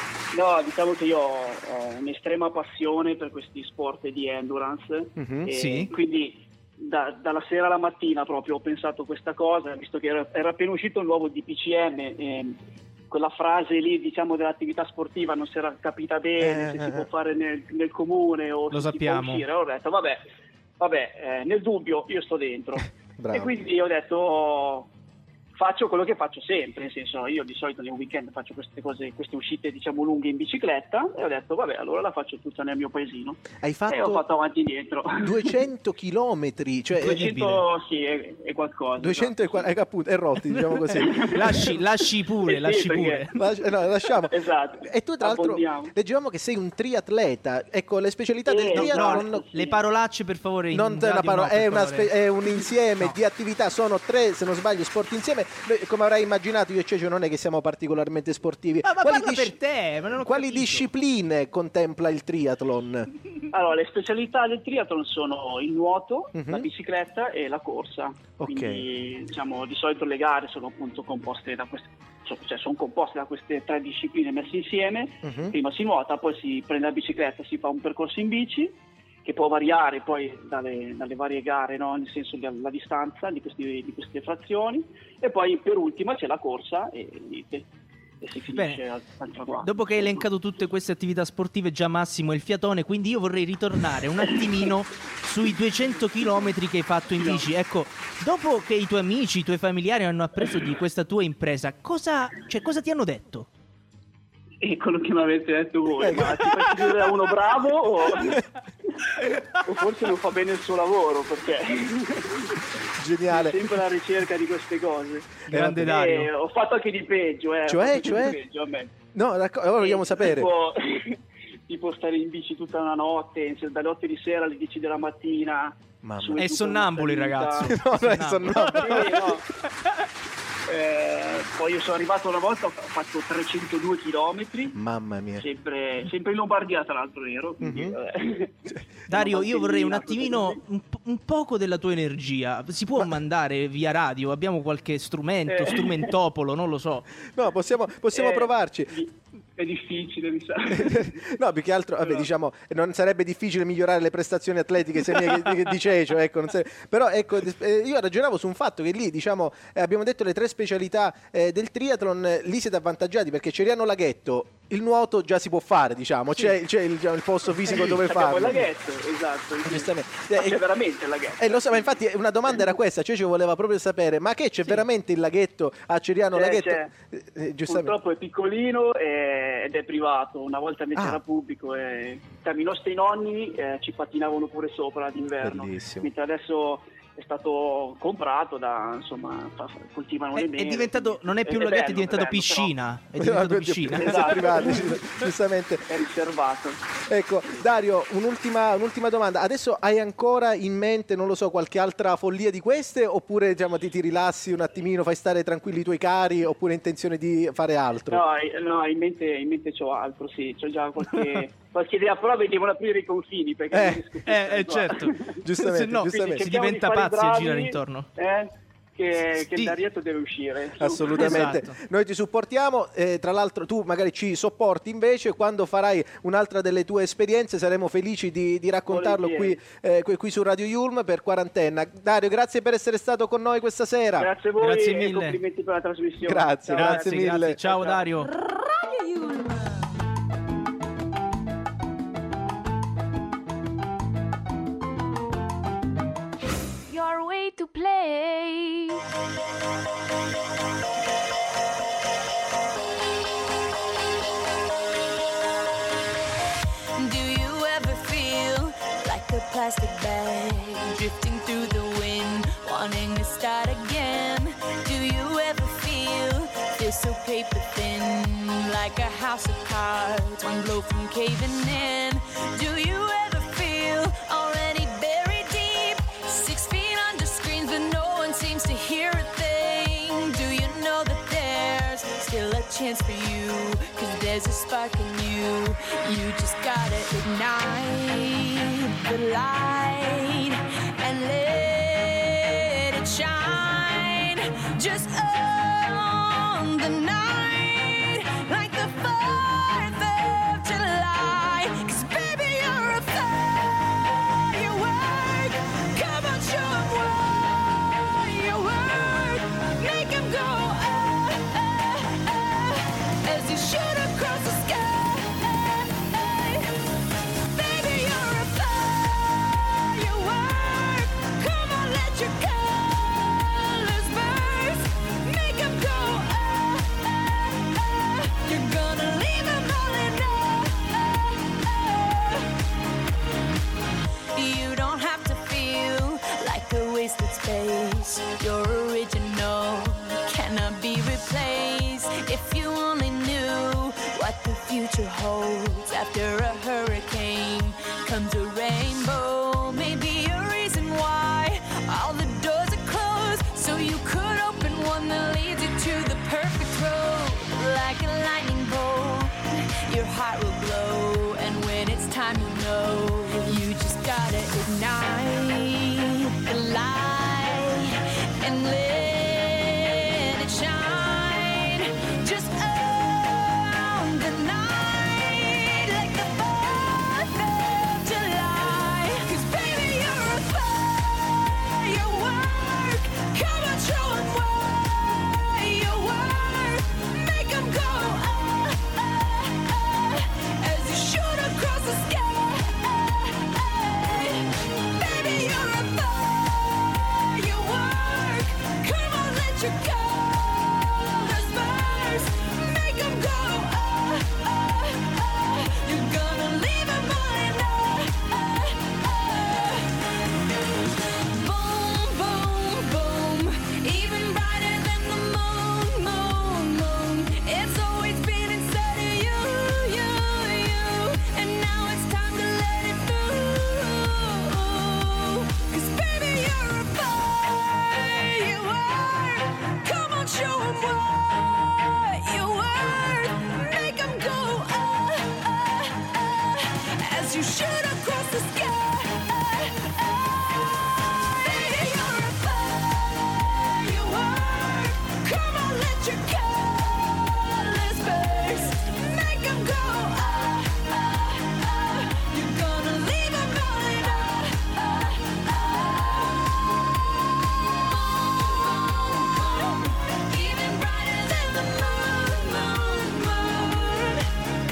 no, diciamo che io ho un'estrema passione per questi sport di endurance. Mhm. E Sì. quindi da- dalla sera alla mattina proprio ho pensato questa cosa, visto che era, era appena uscito il nuovo D P C M, e quella frase lì, diciamo, dell'attività sportiva non si era capita bene, Eh, se si eh, può eh. fare nel, nel comune o Lo se si può sappiamo. uscire. Ho detto vabbè, vabbè eh, nel dubbio io sto dentro. Bravo. E quindi ho detto oh, faccio quello che faccio sempre, nel senso, io di solito nel weekend faccio queste cose, queste uscite diciamo lunghe in bicicletta, e ho detto vabbè, allora la faccio tutta nel mio paesino. Hai E ho fatto fatto avanti e indietro. duecento chilometri, cioè duecento sì, è, è qualcosa. duecento e esatto. qua- eh, appunto, è rotti, diciamo così. Lasci, lasci pure, Eh sì, lasci perché- pure. Lasci- no, lasciamo. Esatto. E tu tra l'altro Abbondiamo. leggevamo che sei un triatleta. Ecco, le specialità Eh, del no, triathlon no, Le parolacce per favore. in non è, una radio, parola, no, per è, una favore. spe- è un insieme No. di attività, sono tre, se non sbaglio, sport insieme. Noi, come avrai immaginato, io e Cecio non è che siamo particolarmente sportivi. Ma, ma quali parla disci- per te, ma non ho quali capito. discipline contempla il triathlon? Allora, le specialità del triathlon sono il nuoto, Mhm. la bicicletta e la corsa. Ok. Quindi, diciamo, di solito le gare sono appunto composte da queste, cioè sono composte da queste tre discipline messe insieme. Mhm. Prima si nuota, poi si prende la bicicletta, si fa un percorso in bici che può variare poi dalle, dalle varie gare, no? Nel senso della distanza di, questi, di queste frazioni, e poi per ultima c'è la corsa e, e, e si finisce Bene. al, al traguardo. Dopo che hai elencato tutte queste attività sportive, già Massimo è il fiatone, quindi io vorrei ritornare un attimino sui duecento chilometri che hai fatto in bici. Ecco, dopo che i tuoi amici, i tuoi familiari hanno appreso di questa tua impresa, cosa, cioè, cosa ti hanno detto? E quello che mi avete detto voi, Eh, ma ti fai dire a uno bravo o, o forse non fa bene il suo lavoro, perché Geniale. è sempre alla ricerca di queste cose. Grande E Dario. ho fatto anche di peggio, eh. ho Cioè, fatto anche cioè? di peggio, a me. No, racco- ora vogliamo Eh, sapere. Tipo, tipo stare in bici tutta la notte, cioè dalle otto di sera alle dieci della mattina. Mamma. su e È giù per sonnambulo il una ragazzo. salita. No, non è Sonnambulo. sonnambulo. Sì, no. Eh, poi io sono arrivato una volta, ho fatto trecentodue chilometri, Mamma mia. sempre, sempre in Lombardia tra l'altro ero, quindi, Mhm. eh, Dario, io vorrei un Mantellina, attimino, così. un, po- un poco della tua energia. Si può mandare via radio? Abbiamo qualche strumento, Eh. strumentopolo, non lo so. No, possiamo, possiamo Eh, provarci. È difficile, mi sa. No, più che altro, vabbè, Però- diciamo, non sarebbe difficile migliorare le prestazioni atletiche se ne, che- di Cecio, ecco, non sare- però ecco, eh, io ragionavo su un fatto che lì, diciamo, eh, abbiamo detto le tre specialità eh, del triathlon, eh, lì siete avvantaggiati perché Ceriano Laghetto il nuoto già si può fare, diciamo, Sì. c'è, c'è il, diciamo, il posto fisico dove Abbiamo il farlo. laghetto, esatto. sì. Giustamente. Ma Eh, c'è veramente il laghetto. Eh, lo so, ma infatti una domanda era questa, cioè ci voleva proprio sapere, ma che c'è veramente il laghetto a Ceriano C'è, Laghetto? c'è. Eh, eh, giustamente. Purtroppo è piccolino e- ed è privato, una volta invece Ah. era pubblico e i nostri nonni eh, ci pattinavano pure sopra d'inverno, Bellissimo. mentre adesso è stato comprato da, insomma, fa- fa- coltivano È, le è mele. diventato, non è più un bello, laghetto, è diventato bello, piscina. È No, diventato perché- piscina. perché Esatto. è privato, gi- giustamente. però È riservato. Ecco, Dario, un'ultima, un'ultima domanda. Adesso hai ancora in mente, non lo so, qualche altra follia di queste? Oppure diciamo, ti, ti rilassi un attimino, fai stare tranquilli i tuoi cari? Oppure hai intenzione di fare altro? No, eh, no, in mente, in mente c'ho altro, sì, c'ho già qualche, qualche idea, però devono aprire i confini perché Eh, non riesco più a Eh, stare eh, qua. certo. Giustamente, Se no, giustamente. si Cerchiamo di diventa fare i pazzi a bravi, girare intorno. eh, che, che Sì. il Darietto deve uscire. Assolutamente, Esatto. noi ti supportiamo, eh, tra l'altro tu magari ci sopporti invece, quando farai un'altra delle tue esperienze saremo felici di, di raccontarlo qui, Volentieri. eh, qui, qui su Radio Yulm per Quarantenna. Dario, grazie per essere stato con noi questa sera. Grazie a voi Grazie e mille. complimenti per la trasmissione. Grazie, Ciao, grazie mille. Ciao, Ciao, ciao. Dario. Your way to play. Do you ever feel like a plastic bag drifting through the wind, wanting to start again? Do you ever feel feel so paper thin, like a house of cards, one blow from caving in? Do you ever feel already buried deep, six feet under screens, but no one seems to hear a thing? Do you know that there's still a chance for you? Cause there's a spark in you. You just gotta ignite the light and let it shine. Just on the night, like the fourth of July. Cause baby, you're a firework. Come on, show 'em what you work. Make 'em go, ah, ah, ah, as you shoot across the sky. Baby, you're a firework. Come on, let your colors burst. Make 'em go, ah, ah, ah. You're gonna leave 'em all in awe. You don't have to feel like a wasted space. You're original, cannot be replaced. If you only knew what the future holds. After a hurricane comes a rainbow. Maybe a reason why all the doors are closed, so you could open one that leads you to the perfect road. Like a lightning bolt, your heart will glow, and when it's time, you know you just gotta ignite the light and let it shine. Just on the night, like the fourth of July. 'Cause baby, you're a firework. Come on, show 'em what you work. Make 'em go, ah, ah, ah, as you shoot across the sky. Baby, you're a firework. Come on, let your colors burst. Make 'em go, ah, ah, ah. You're gonna leave 'em all in awe. Boom, boom, boom. Even brighter than the moon, moon, moon. It's always been inside of you, you, you. And now it's time to let it through. 'Cause baby, you're a firework. Come on, show 'em what you worth. Make 'em go, ah, ah, ah, as you shoot across the sky. Baby, you're a firework. Come on, let your colors burst. Make 'em go, ah, ah, ah. You're gonna leave 'em all in awe. Even brighter than the moon, moon, moon.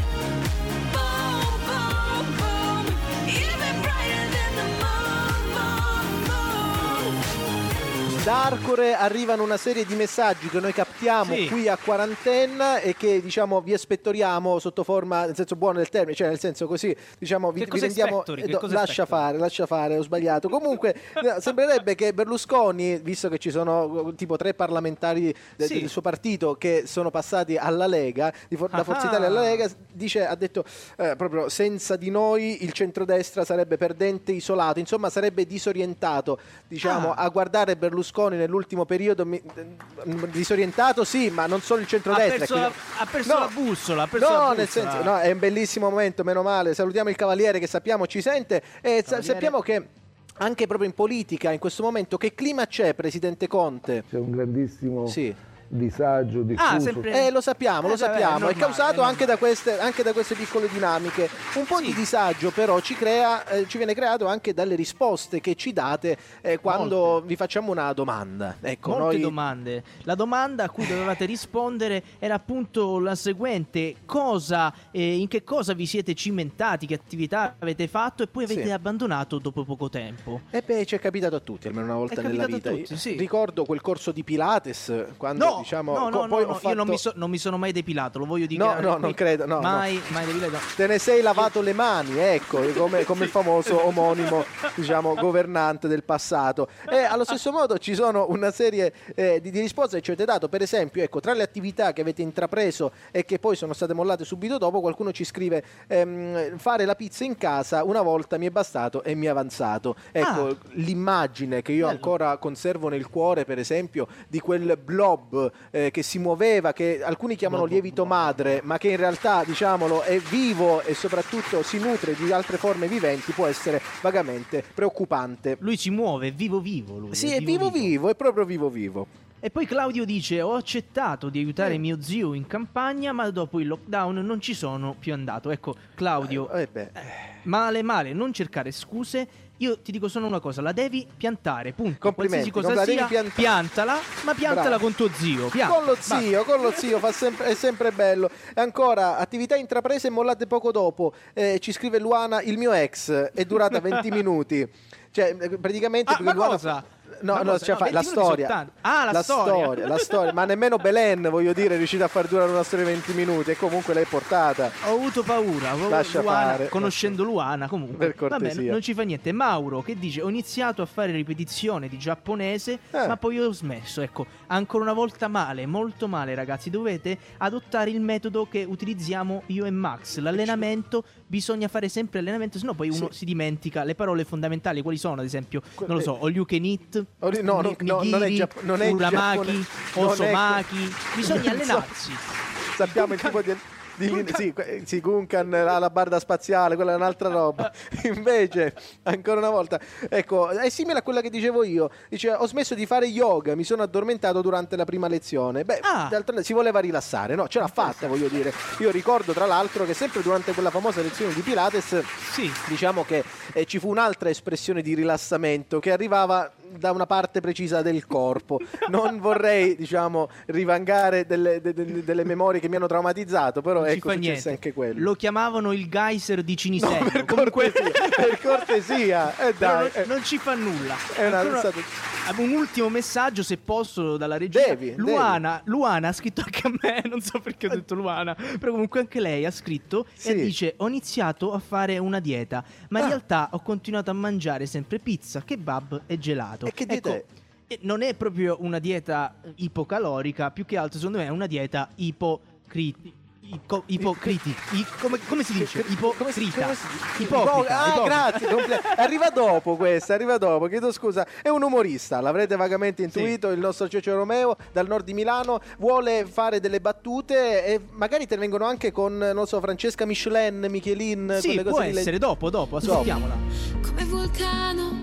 Da Arcore arrivano una serie di messaggi che noi captiamo Sì. qui a Quarantenna e che diciamo vi aspettoriamo sotto forma, nel senso buono del termine, cioè nel senso così, diciamo vi, Che vi cos'è rendiamo spettori? Che eh, no, cos'è lascia spettori? fare, lascia fare, ho sbagliato. Comunque no, sembrerebbe che Berlusconi, visto che ci sono tipo tre parlamentari de- Sì. del suo partito che sono passati alla Lega, di For- da Ah. Forza Italia alla Lega, dice ha detto eh, proprio senza di noi il centrodestra sarebbe perdente, isolato, insomma sarebbe disorientato, diciamo, Ah. a guardare Berlusconi nell'ultimo periodo mi- disorientato sì, ma non solo il Ha centrodestra. perso, è la, che- ha perso No. la bussola, ha perso No, la nel bussola. senso, no, è un bellissimo momento, meno male. Salutiamo il Cavaliere che sappiamo ci sente e sa- Cavaliere. sappiamo che anche proprio in politica in questo momento che clima c'è, Presidente Conte? C'è un grandissimo Sì. disagio diffuso. Ah, sempre- Eh, lo sappiamo, lo Eh, vabbè, sappiamo, è è, normale, causato è anche da, normale. queste, anche da queste piccole dinamiche. Un po' di disagio però ci, crea, eh, ci viene creato anche dalle risposte che ci date eh, quando Molte. vi facciamo una domanda. Ecco, Molte noi... domande. La domanda a cui dovevate rispondere era appunto la seguente: cosa, eh, in che cosa vi siete cimentati, che attività avete fatto e poi avete Sì. abbandonato dopo poco tempo? E beh, ci è capitato a tutti, almeno una volta È nella capitato vita. a tutti, sì. Ricordo quel corso di Pilates quando No, diciamo no, no, co- no, poi no, ho io fatto... non mi, so- non mi sono mai depilato, lo voglio dire. No, no, non credo, no, Mai, mai depilato. Te ne sei lavato le mani, ecco, come, come il famoso omonimo, diciamo, governante del passato. E allo stesso modo ci sono una serie eh, di, di risposte che ci avete dato. Per esempio, ecco, tra le attività che avete intrapreso e che poi sono state mollate subito dopo, qualcuno ci scrive ehm, fare la pizza in casa una volta mi è bastato e mi è avanzato. Ecco, Ah. l'immagine che io Bello. ancora conservo nel cuore, per esempio, di quel blob eh, che si muoveva, che alcuni chiamano lievito madre, ma che in realtà, diciamolo, è vivo e soprattutto si nutre di altre forme viventi, può essere vagamente preoccupante. Lui si muove, è vivo vivo lui. Sì, è vivo vivo, è proprio vivo vivo. E poi Claudio dice: ho accettato di aiutare Mm. mio zio in campagna, ma dopo il lockdown non ci sono più andato. Ecco, Claudio, Eh, eh beh. male male, non cercare scuse. Io ti dico solo una cosa: la devi piantare, punto. Complimenti, Qualsiasi cosa la devi sia, piantare. piantala, ma piantala Bravo. con tuo zio. Pianta. Con lo Basta. zio, con lo zio fa sempre, è sempre bello. E ancora, attività intraprese e mollate poco dopo. Eh, ci scrive Luana, il mio ex è durata venti minuti. Cioè, eh, praticamente... Ah, perché ma Luana- cosa? No, Ma no, cosa? cioè, No, fa- la venti minuti storia. sono tanti. Ah, la storia. la storia. Ma nemmeno Belen, voglio dire, è riuscita a far durare una storia di venti minuti. E comunque l'hai portata. Ho avuto paura, avevo Lascia Luana, fare. conoscendo Luana comunque. Per cortesia. Vabbè, non ci fa niente. Mauro che dice: ho iniziato a fare ripetizione di giapponese, Eh. ma poi ho smesso. Ecco, ancora una volta male, molto male ragazzi. Dovete adottare il metodo che utilizziamo io e Max. L'allenamento, bisogna fare sempre allenamento, sennò poi uno Sì. si dimentica le parole fondamentali. Quali sono, ad esempio, Que- non lo so, all you can eat, All- no, no, no, non è giap- non è uramaki, giapponese. Non è- osomaki. Bisogna Non so. allenarsi. Sappiamo il tipo di... di sì, que- sì, Gunkan, la, la barda spaziale, quella è un'altra roba. Invece, ancora una volta, ecco, è simile a quella che dicevo io. Dice, ho smesso di fare yoga, mi sono addormentato durante la prima lezione. Beh, Ah. d'altronde si voleva rilassare, no? Ce l'ha fatta, voglio dire. Io ricordo, tra l'altro, che sempre durante quella famosa lezione di Pilates, Sì. diciamo che eh, ci fu un'altra espressione di rilassamento che arrivava da una parte precisa del corpo. Non vorrei, diciamo, rivangare delle, de- de- delle memorie che mi hanno traumatizzato, però Non ci ecco, fa successe niente. anche quello. Lo chiamavano il geyser di No, Cinisello. per Comunque, cortesia, per cortesia, eh, però dai, non, eh, non ci fa nulla. è una- Ancora- è stato- un ultimo messaggio, se posso, dalla regia. Devi, Luana, Luana ha scritto anche a me, non so perché ho detto Luana, però comunque anche lei ha scritto Sì. e dice: ho iniziato a fare una dieta, ma in Ah. realtà ho continuato a mangiare sempre pizza, kebab e gelato. E che dieta Ecco, eh, non è proprio una dieta ipocalorica, più che altro secondo me è una dieta ipocritica. Ipo, ipocriti, i- come, come si dice? Ipocrita. Come si dice? Ipocrita. Ah, ipocrita. grazie. comple- arriva dopo questa, arriva dopo. Chiedo scusa. È un umorista, l'avrete vagamente intuito. Il nostro Ceccio Romeo dal nord di Milano vuole fare delle battute e magari te ne vengono anche con, non so, Francesca Michelin, Michelin. Sì, quelle può cose lì. essere, dopo, dopo, ascoltiamola. Come vulcano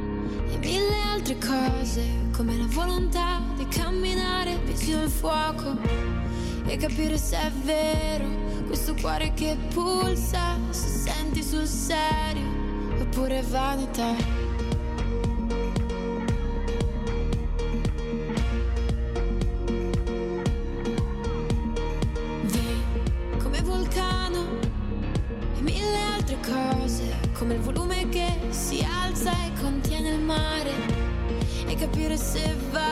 e mille altre cose, come la volontà di camminare vicino al fuoco e capire se è vero questo cuore che pulsa, se senti sul serio oppure vanità. Vieni come vulcano e mille altre cose, come il volume che si alza e contiene il mare, e capire se va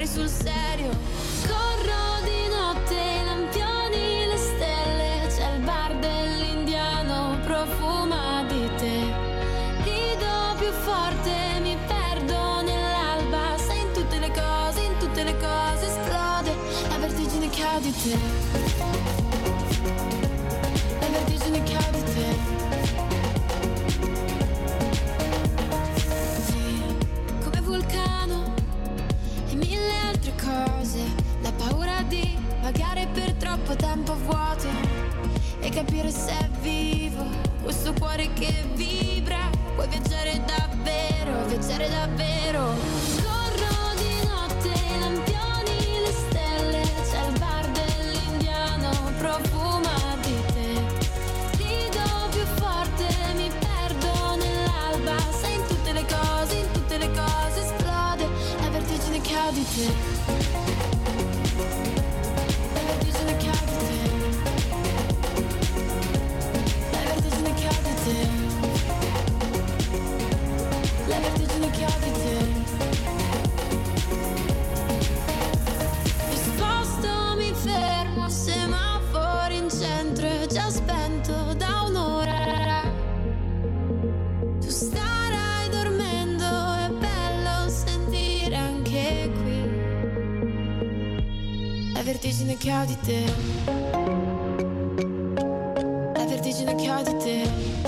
fuori sul serio. Corro di notte, i lampioni, le stelle, c'è il bar dell'indiano, profuma di te. Rido più forte, mi perdo nell'alba, sei in tutte le cose, in tutte le cose esplode la vertigine che ho di te. La vertigine che ho di te. La paura di vagare per troppo tempo vuoto e capire se è vivo questo cuore che vibra. Puoi viaggiare davvero, viaggiare davvero. Corro di notte, i lampioni, le stelle, c'è il bar dell'indiano, profuma di te. Rido più forte, mi perdo nell'alba, sei in tutte le cose, in tutte le cose esplode la vertigine che ho di te. La vertigine che ho di te. La vertigine che ho di te.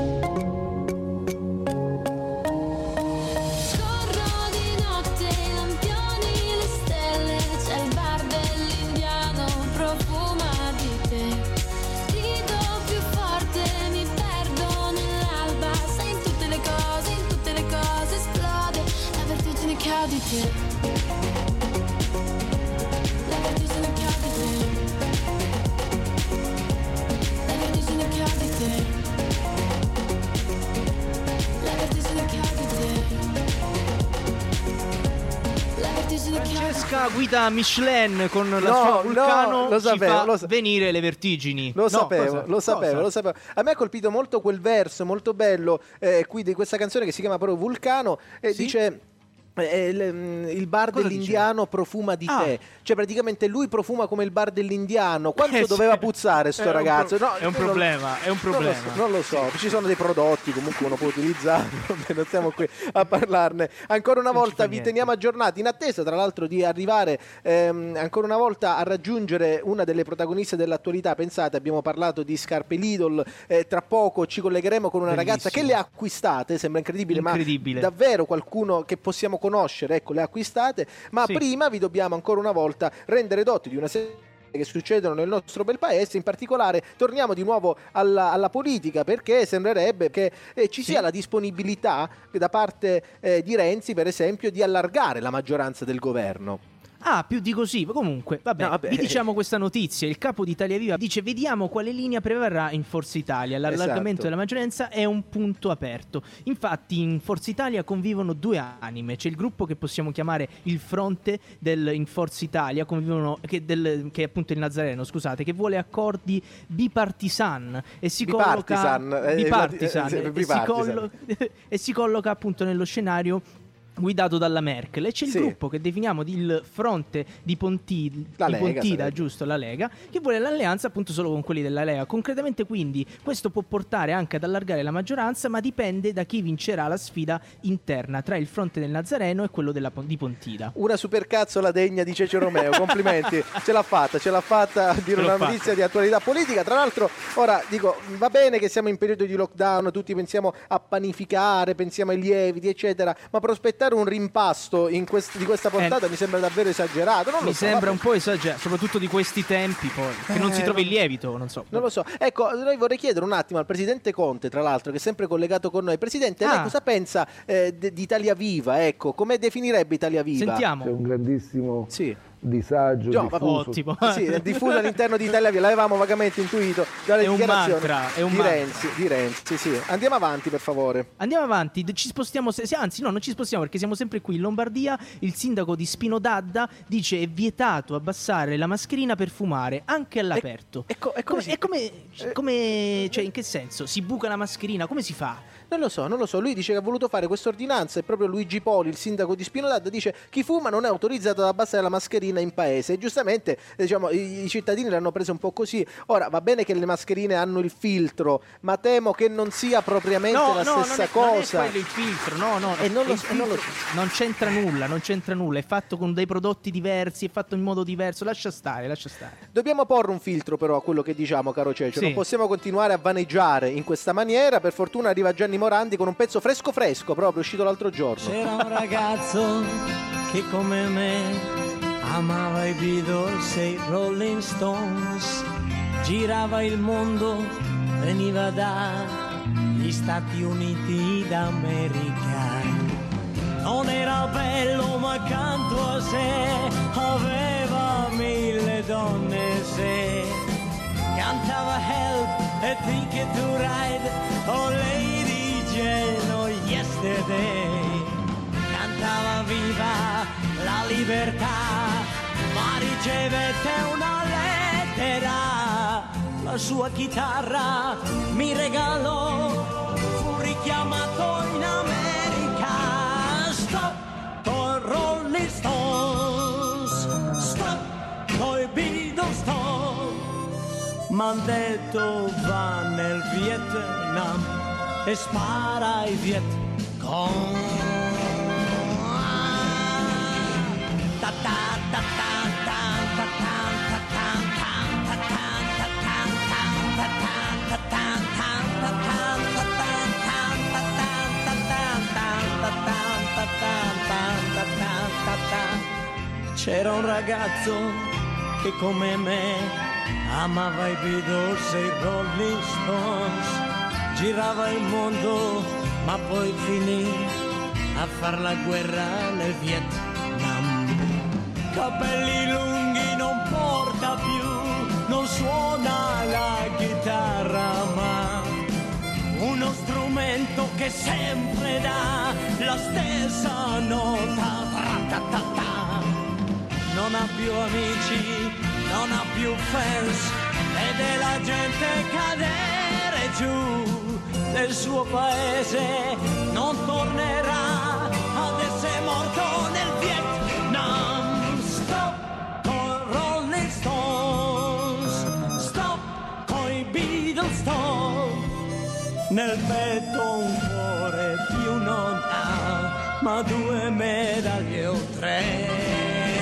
Corro di notte, i lampioni, le stelle, c'è il bar dell'indiano, profuma di te. Rido più forte, mi perdo nell'alba, sei in tutte le cose, in tutte le cose esplode la vertigine che ho di te. Francesca guida Michelin con la No, sua Vulcano, no, lo ci sapevo, fa lo sa- venire le vertigini. Lo No, sapevo, cosa? lo sapevo, Cosa? lo sapevo. A me ha colpito molto quel verso molto bello eh, qui di questa canzone che si chiama proprio Vulcano e Sì? dice eh, il, il bar Cosa dell'indiano profuma di Ah. te, cioè praticamente lui profuma come il bar dell'indiano. Quanto Eh, sì. doveva puzzare sto È un pro- ragazzo? No, è un io non- problema, è un non lo problema. so, Non lo so, ci sono dei prodotti comunque uno può utilizzare, vabbè, non stiamo qui a parlarne. Ancora una Non ci volta fa vi niente. teniamo aggiornati in attesa tra l'altro di arrivare ehm, ancora una volta a raggiungere una delle protagoniste dell'attualità. Pensate, abbiamo parlato di scarpe Lidl, eh, tra poco ci collegheremo con una ragazza che Bellissimo. le ha acquistate, sembra incredibile, Incredibile. ma davvero qualcuno che possiamo conoscere, ecco, le ha acquistate, ma Sì. prima vi dobbiamo ancora una volta rendere dotti di una serie che succedono nel nostro bel paese. In particolare torniamo di nuovo alla, alla politica, perché sembrerebbe che eh, ci sia la disponibilità da parte eh, di Renzi, per esempio, di allargare la maggioranza del governo. Ah, più di così. Comunque, vabbè, No, vabbè. vi diciamo questa notizia. Il capo di Italia Viva dice: vediamo quale linea prevarrà in Forza Italia. L'allargamento Esatto. della maggioranza è un punto aperto. Infatti in Forza Italia convivono due anime. C'è il gruppo che possiamo chiamare il fronte del, in Forza Italia, convivono, che, del, che è appunto il Nazareno, scusate, che vuole accordi bipartisan e si Bipartisan, colloca eh, bipartisan, eh, e, si bipartisan. collo- e si colloca appunto nello scenario guidato dalla Merkel. E c'è il Sì. gruppo che definiamo il fronte di, Ponti, La di Lega, Pontida, sarebbe. giusto, la Lega, che vuole l'alleanza appunto solo con quelli della Lega. Concretamente quindi questo può portare anche ad allargare la maggioranza, ma dipende da chi vincerà la sfida interna tra il fronte del Nazareno e quello della, di Pontida. Una supercazzola degna di Cece Romeo, complimenti, ce l'ha fatta, ce l'ha fatta a dire Ce l'ho una fatta. notizia di attualità politica. Tra l'altro, ora dico, va bene che siamo in periodo di lockdown, tutti pensiamo a panificare, pensiamo ai lieviti, eccetera, ma prospettare un rimpasto in quest- di questa portata Eh, mi sembra davvero esagerato. Non lo Mi so, sembra vabbè. un po' esagerato, soprattutto di questi tempi poi, che non si Eh, trovi il non- lievito, non so. Non lo so. Ecco, noi vorrei chiedere un attimo al presidente Conte, tra l'altro, che è sempre collegato con noi. Presidente, lei Ah. cosa pensa eh, de- di Italia Viva? Ecco, come definirebbe Italia Viva? Sentiamo. C'è un grandissimo Sì. disagio No, diffuso. Ottimo. Sì, è diffuso all'interno di Italia Via, l'avevamo vagamente intuito dalle È un dichiarazioni mantra, è un di mantra. Renzi, di Renzi, sì. Andiamo avanti, per favore. Andiamo avanti, d- ci spostiamo, se- se- anzi no, non ci spostiamo perché siamo sempre qui in Lombardia. Il sindaco di Spino d'Adda dice è vietato abbassare la mascherina per fumare, anche all'aperto. E, co- e come Come, si- e come, come- cioè in che senso? Si buca la mascherina, come si fa? Non lo so, non lo so. Lui dice che ha voluto fare questa ordinanza e proprio Luigi Poli, il sindaco di Spino d'Adda, dice chi fuma non è autorizzato ad abbassare la mascherina in paese. E giustamente, diciamo, i, i cittadini l'hanno preso un po' così. Ora, va bene che le mascherine hanno il filtro, ma temo che non sia propriamente No, la no, stessa non è, cosa. non è quello il filtro, no, no, E non lo il so, non lo filtro non c'entra nulla, non c'entra nulla, è fatto con dei prodotti diversi, è fatto in modo diverso, lascia stare, lascia stare. Dobbiamo porre un filtro però a quello che diciamo, caro Ceccio. Sì. Non possiamo continuare a vaneggiare in questa maniera. Per fortuna arriva Gianni Morandi con un pezzo fresco fresco, proprio uscito l'altro giorno. C'era un ragazzo che come me amava i Beatles e i Rolling Stones, girava il mondo, veniva dagli Stati Uniti d'America. Non era bello ma accanto a sé aveva mille donne se cantava Help e Ticket to Ride, oh Lady Jane, oh Yesterday. Cantava viva la libertà, ma ricevette una lettera. La sua chitarra mi regalò, fu richiamato in America. Stop con Rolling Stones, stop coi Beatles, stop. M'han detto va nel Vietnam e spara ai Viet Cong. Ta ta ta ta ta ta ta ta ta ta. C'era un ragazzo che come me amava i Beatles e i Rolling Stones, girava il mondo ma poi finì a far la guerra nel Vietnam. Capelli lunghi non porta più, non suona la chitarra ma uno strumento che sempre dà la stessa nota. Tra-ta-ta-ta. Non ha più amici, non ha più fans, vede la gente cadere giù. Nel suo paese non tornerà, adesso è morto nel Vietnam. Stop con Rolling Stones, stop con i Beatles, stop. Nel petto un cuore più non ha, ma due medaglie o tre.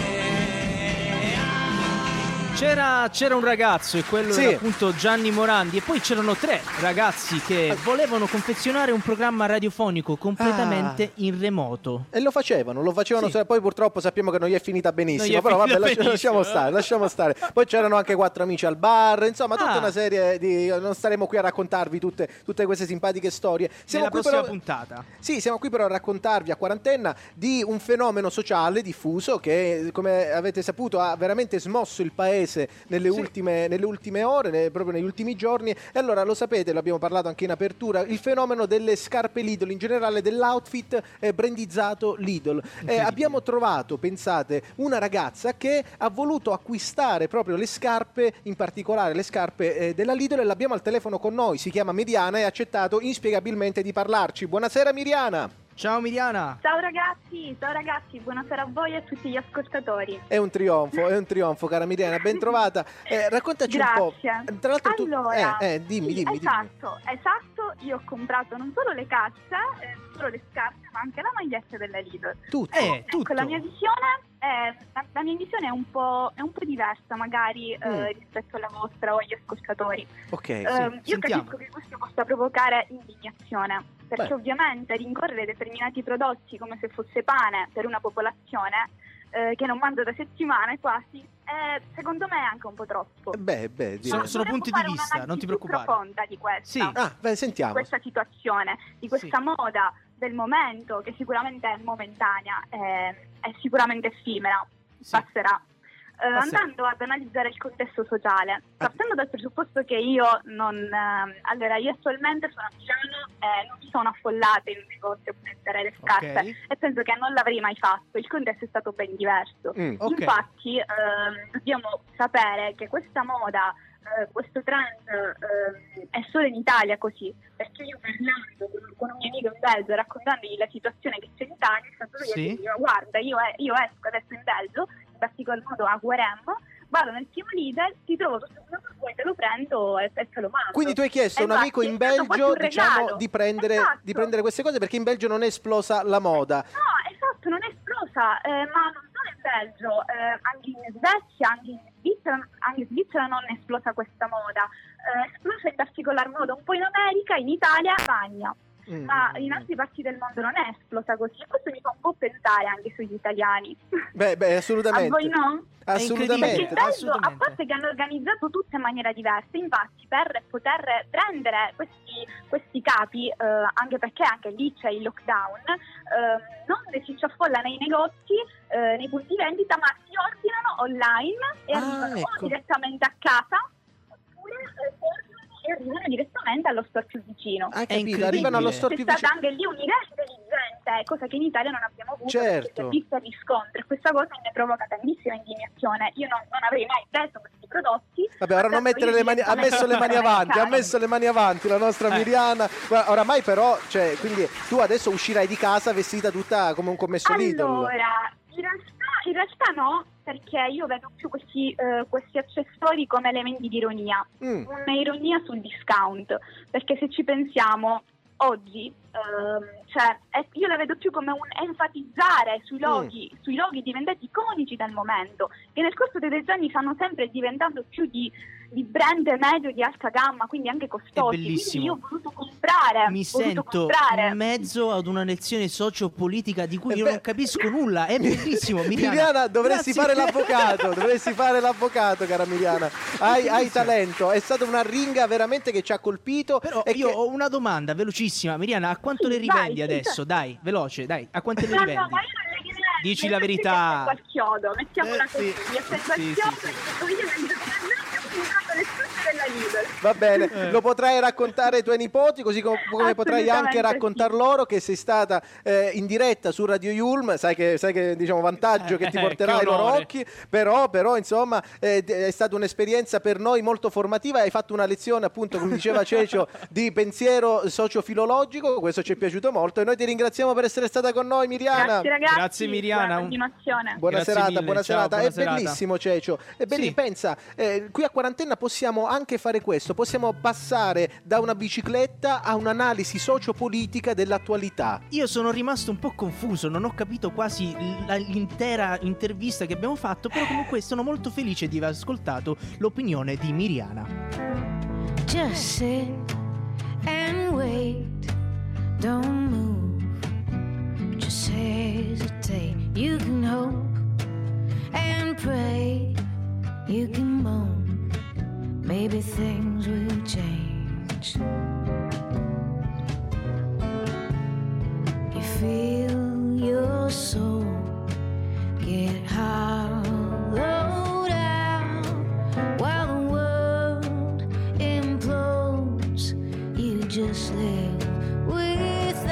C'era, c'era un ragazzo e quello Sì. era appunto Gianni Morandi, e poi c'erano tre ragazzi che volevano confezionare un programma radiofonico completamente Ah. in remoto. E lo facevano, lo facevano, Sì. solo- poi purtroppo sappiamo che non gli è finita benissimo, Non gli è però finita vabbè, lasci- benissimo. lasciamo stare, lasciamo stare. Poi c'erano anche quattro amici al bar, insomma tutta Ah. una serie di... non staremo qui a raccontarvi tutte, tutte queste simpatiche storie. Siamo Nella qui prossima però... puntata. Sì, siamo qui però a raccontarvi a quarantenna di un fenomeno sociale diffuso che, come avete saputo, ha veramente smosso il paese nelle, Sì. ultime, nelle ultime ore, ne- proprio negli ultimi giorni. E allora lo sapete, l'abbiamo parlato anche in apertura, il fenomeno delle scarpe Lidl, in generale dell'outfit eh, brandizzato Lidl. Eh, abbiamo trovato, pensate, una ragazza che ha voluto acquistare proprio le scarpe, in particolare le scarpe eh, della Lidl, e l'abbiamo al telefono con noi. Si chiama Miriana e ha accettato inspiegabilmente di parlarci. Buonasera Miriana! Ciao Miriana! Ciao ragazzi, ciao ragazzi, buonasera a voi e a tutti gli ascoltatori. È un trionfo, è un trionfo, cara Miriana, ben trovata. Eh, raccontaci un po'. Grazie. Tra l'altro tu... Allora, eh, eh, dimmi, sì, dimmi, dimmi. esatto, esatto, io ho comprato non solo le calze, eh, non solo le scarpe, ma anche la maglietta della Lidl. Tutto. Eh, Ecco, tutto. la mia visione è, la, la mia visione è un po', è un po' diversa magari eh, Mm. rispetto alla vostra o agli ascoltatori. Ok, Eh, sì, io sentiamo. capisco che questo possa provocare indignazione, perché Beh. ovviamente rincorrere determinati prodotti come se fosse pane per una popolazione eh, che non mangia da settimane quasi, eh, secondo me è anche un po' troppo. Beh, beh, direi. Sono- sono Dovremmo punti di fare vista, un'analisi non ti più preoccupare. profonda di questa, Sì. Ah, beh, di sentiamo. questa situazione, di questa Sì. moda del momento che sicuramente è momentanea, eh, è sicuramente effimera, Sì. passerà. eh, andando ad analizzare il contesto sociale, partendo dal presupposto che io non eh, allora io attualmente sono a Milano e non sono affollata in un negozio a prendere le scarpe, Ok. e penso che non l'avrei mai fatto. Il contesto è stato ben diverso. Mm, ok. Infatti ehm, dobbiamo sapere che questa moda, eh, questo trend ehm, è solo in Italia così, perché io parlando con, con un mio amico in Belgio e raccontandogli la situazione che c'è in Italia, è stato lui a Sì. dire: guarda, io, io esco adesso in Belgio, in particolar modo a Guarem, vado nel primo leader, ti trovo tutto quello che vuoi, te lo prendo e, e te lo mando. Quindi tu hai chiesto a un E amico in infatti è stato quasi Belgio, un diciamo, regalo. di prendere, Esatto. di prendere queste cose perché in Belgio non è esplosa la moda. No, esatto, non è esplosa, eh, ma non solo in Belgio, eh, anche in Svezia, anche in Svizzera, anche in Svizzera non è esplosa questa moda. Eh, è esplosa in particolar modo un po' in America, in Italia, in Spagna. Mm. Ma in altri parti del mondo non è esplosa così, e questo mi fa un po' pensare anche sugli italiani. Beh, beh, assolutamente. A voi no? Assolutamente. Perché in Belgio, a parte che hanno organizzato tutto in maniera diversa, infatti per poter prendere questi, questi capi, eh, anche perché anche lì c'è il lockdown, eh, non si ci affolla nei negozi, eh, nei punti vendita, ma si ordinano online e Ah, arrivano ecco. o direttamente a casa, oppure eh, portano e arrivano direttamente allo store più vicino. Hai È capito? Arrivano allo store C'è più stata vicino. anche lì un'idea intelligente, cosa che in Italia non abbiamo avuto, Certo. perché si è vista il riscontro, e questa cosa mi provoca tantissima indignazione. Io non, non avrei mai preso questi prodotti. Vabbè, ora non mettere le mani, ha messo le mani avanti, ha messo le mani avanti la nostra Eh. Miriana. Guarda, oramai però, cioè, quindi tu adesso uscirai di casa vestita tutta come un commesso Lidl. Allora, in realtà, in realtà no, perché io vedo più questi, eh, questi accessori come elementi di ironia, Mm. un'ironia sul discount, perché se ci pensiamo oggi, ehm, cioè, è- io la vedo più come un enfatizzare sui loghi, sui loghi diventati iconici del momento, che nel corso dei decenni stanno sempre diventando più di, di brand medio di alta gamma, quindi anche costosi. bellissimo. Quindi io ho voluto comprare, Mi ho voluto sento comprare. in mezzo ad una lezione sociopolitica di cui Eh io beh. non capisco nulla. È bellissimo, Miriana. Miriana, dovresti Grazie. fare l'avvocato, dovresti fare l'avvocato, cara Miriana. Hai, hai talento, è stata una ringa veramente che ci ha colpito. Però e io che- ho una domanda velocissima, Miriana, a quanto Sì, le rivendi vai, sì, adesso? Dai, veloce, dai, a quanto le No, no, rivendi? ma io non le direi. Dici Le la metto verità. al chiodo, mettiamola Eh, così. sì. Mi appendo al Sì, sì, chiodo sì. e dico: io nel duemilanove ho comprato le scarpe della Lidl. Va bene, Eh. lo potrai raccontare ai tuoi nipoti, così com- come potrai anche Assolutamente raccontar sì. loro che sei stata eh, in diretta su Radio Yulm, sai che, sai che diciamo vantaggio che ti Eh, porterà che ai loro onore. occhi, però, però insomma eh, d- è stata un'esperienza per noi molto formativa, hai fatto una lezione appunto, come diceva Cecio, di pensiero sociofilologico, questo ci è piaciuto molto e noi ti ringraziamo per essere stata con noi, Miriana. Grazie ragazzi. Grazie, Miriana. Buona continuazione. Buona Grazie serata, mille, buona ciao, serata. buona È serata. bellissimo, Cecio. È belli- Sì. Pensa, eh, qui a Quarantena possiamo anche fare questo, possiamo passare da una bicicletta a un'analisi sociopolitica dell'attualità. Io sono rimasto un po' confuso, non ho capito quasi l- l'intera intervista che abbiamo fatto, però comunque sono molto felice di aver ascoltato l'opinione di Miriana. Just sit and wait. Don't move. Just hesitate. You can hope and pray. You can moan. Maybe things will change. You feel your soul get hollowed out while the world implodes. You just live without.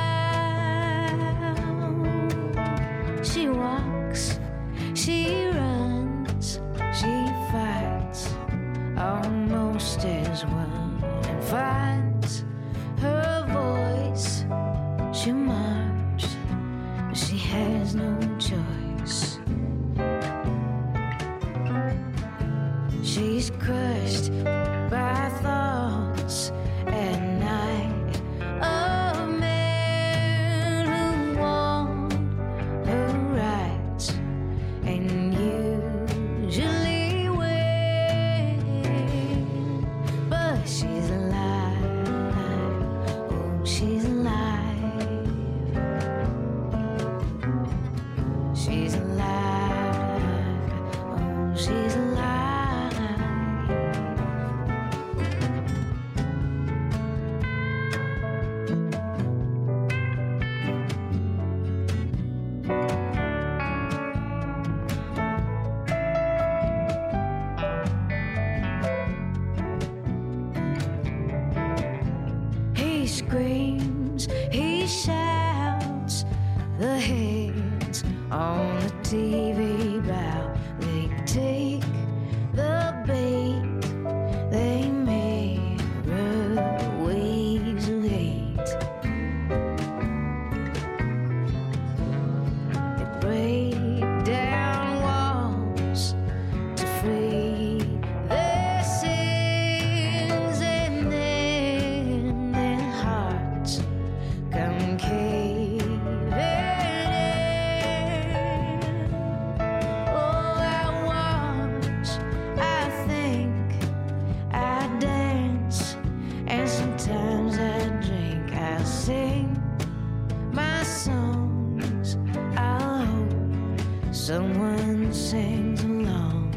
She walks, she runs, she fights almost as one and finds her voice. She march, she has no choice. She's crushed by thoughts at night of men who want her rights and usually win, but she's alive He screams, he shouts, the heads on the T V bow. They take the bait, they mirror waves of hate. They break down walls to free their sins, and then their hearts come caving in. Oh, I watch, I think, I dance, and sometimes I drink, I sing my songs. I hope someone sings along.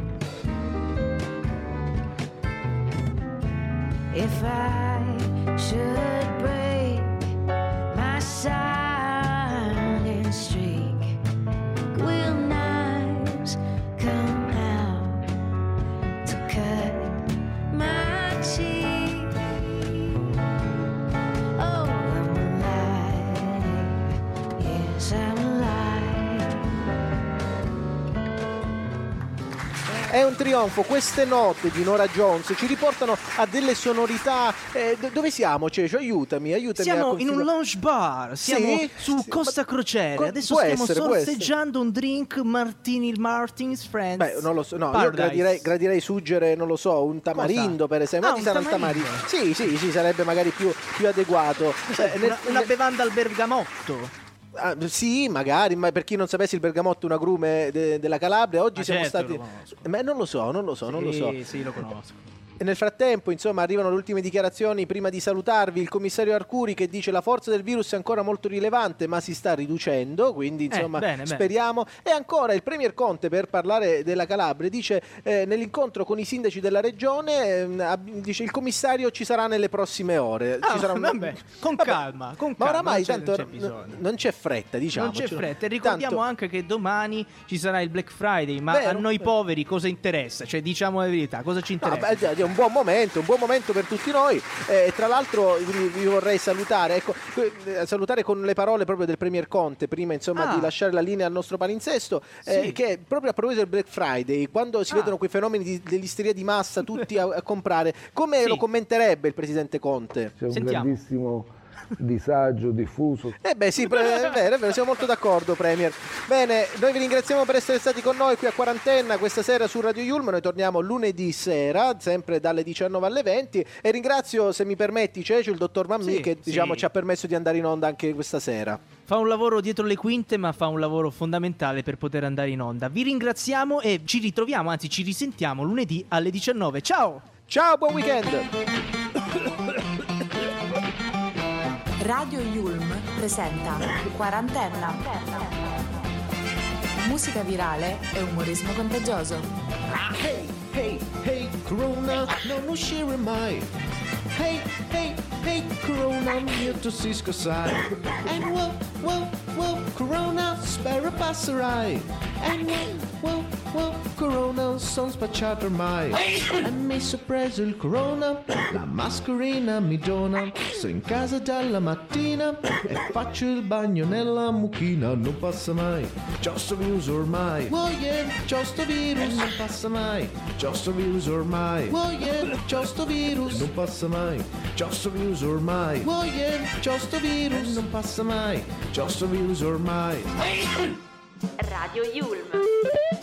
If I should break my silent streak, will knives come out to cut my cheek? Oh, I'm alive, yes, I'm alive. È un trionfo, queste note di Norah Jones ci riportano a delle sonorità. eh, do- dove siamo, Cecio? Aiutami, aiutami. a Siamo in un configurare. lounge bar, siamo Sì? su Sì, Costa ma- Crociere. co- Adesso può stiamo essere, può essere. sorseggiando un drink Martini Martins Friends. Beh, non lo so, no, io Paradise. gradirei, gradirei suggere, non lo so, un tamarindo per esempio. Ah, Ti un sarà il tamarindo. tamarindo? Sì, sì, sì, sarebbe magari più, più adeguato. Eh, nel- una, una nel- bevanda al bergamotto. Ah, sì, magari, ma per chi non sapesse, il bergamotto è un agrume de- della Calabria. Oggi Ma siamo certo, stati. lo conosco. Ma non lo so, non lo so, non lo so. Sì, sì, lo conosco. E nel frattempo, insomma, arrivano le ultime dichiarazioni prima di salutarvi. Il commissario Arcuri che dice la forza del virus è ancora molto rilevante, ma si sta riducendo, quindi insomma bene, bene. speriamo. E ancora il premier Conte, per parlare della Calabria, dice eh, nell'incontro con i sindaci della regione, eh, ab- dice il commissario ci sarà nelle prossime ore. Ah, ci sarà un- vabbè, con Vabbè, calma, con ma calma, oramai non c'è- tanto non c'è bisogno. non c'è fretta, diciamo. Non c'è fretta. E ricordiamo anche che domani ci sarà il Black Friday, ma Vero, a noi vero. poveri cosa interessa? Cioè, diciamo la verità, cosa ci No, interessa? beh, è un buon momento, un buon momento per tutti noi. Eh, tra l'altro vi, vi vorrei salutare, ecco, eh, salutare con le parole proprio del Premier Conte prima insomma Ah. di lasciare la linea al nostro palinsesto, eh, Sì. che proprio a proposito del Black Friday, quando si Ah. vedono quei fenomeni di- dell'isteria di massa tutti a, a comprare, come Sì. lo commenterebbe il Presidente Conte? C'è un Sentiamo. grandissimo disagio diffuso. Eh beh sì, pre- è vero, è vero, siamo molto d'accordo Premier. Bene, noi vi ringraziamo per essere stati con noi qui a Quarantenna questa sera su Radio Yulm. Noi torniamo lunedì sera, sempre dalle diciannove alle venti, e ringrazio, se mi permetti Cecio, il dottor Mammì Sì, che diciamo sì. ci ha permesso di andare in onda anche questa sera. Fa un lavoro dietro le quinte, ma fa un lavoro fondamentale per poter andare in onda. Vi ringraziamo e ci ritroviamo, anzi ci risentiamo lunedì alle diciannove. Ciao! Ciao, buon weekend! Radio Yulm presenta Quarantenna. Musica virale e umorismo contagioso. Hey, hey, hey, Corona, non uscire mai. Hey, hey, hey, Corona, mio tossisco sai. And wow, wow, wow, Corona, spera passerai. And wow, wow, wow, Corona, son spacciato ormai. E mi so preso il Corona, la mascherina mi dona. Sto in casa dalla mattina e faccio il bagno nella mucchina, non passa mai. C'ho sto virus ormai. Oh yeah, c'ho sto virus, non passa mai. C'ho sto virus ormai. Oh yeah, c'ho sto virus, non passa mai. C'ho sto virus ormai. Oh yeah, c'ho sto virus, non passa mai. C'ho sto virus ormai. Radio Yulm.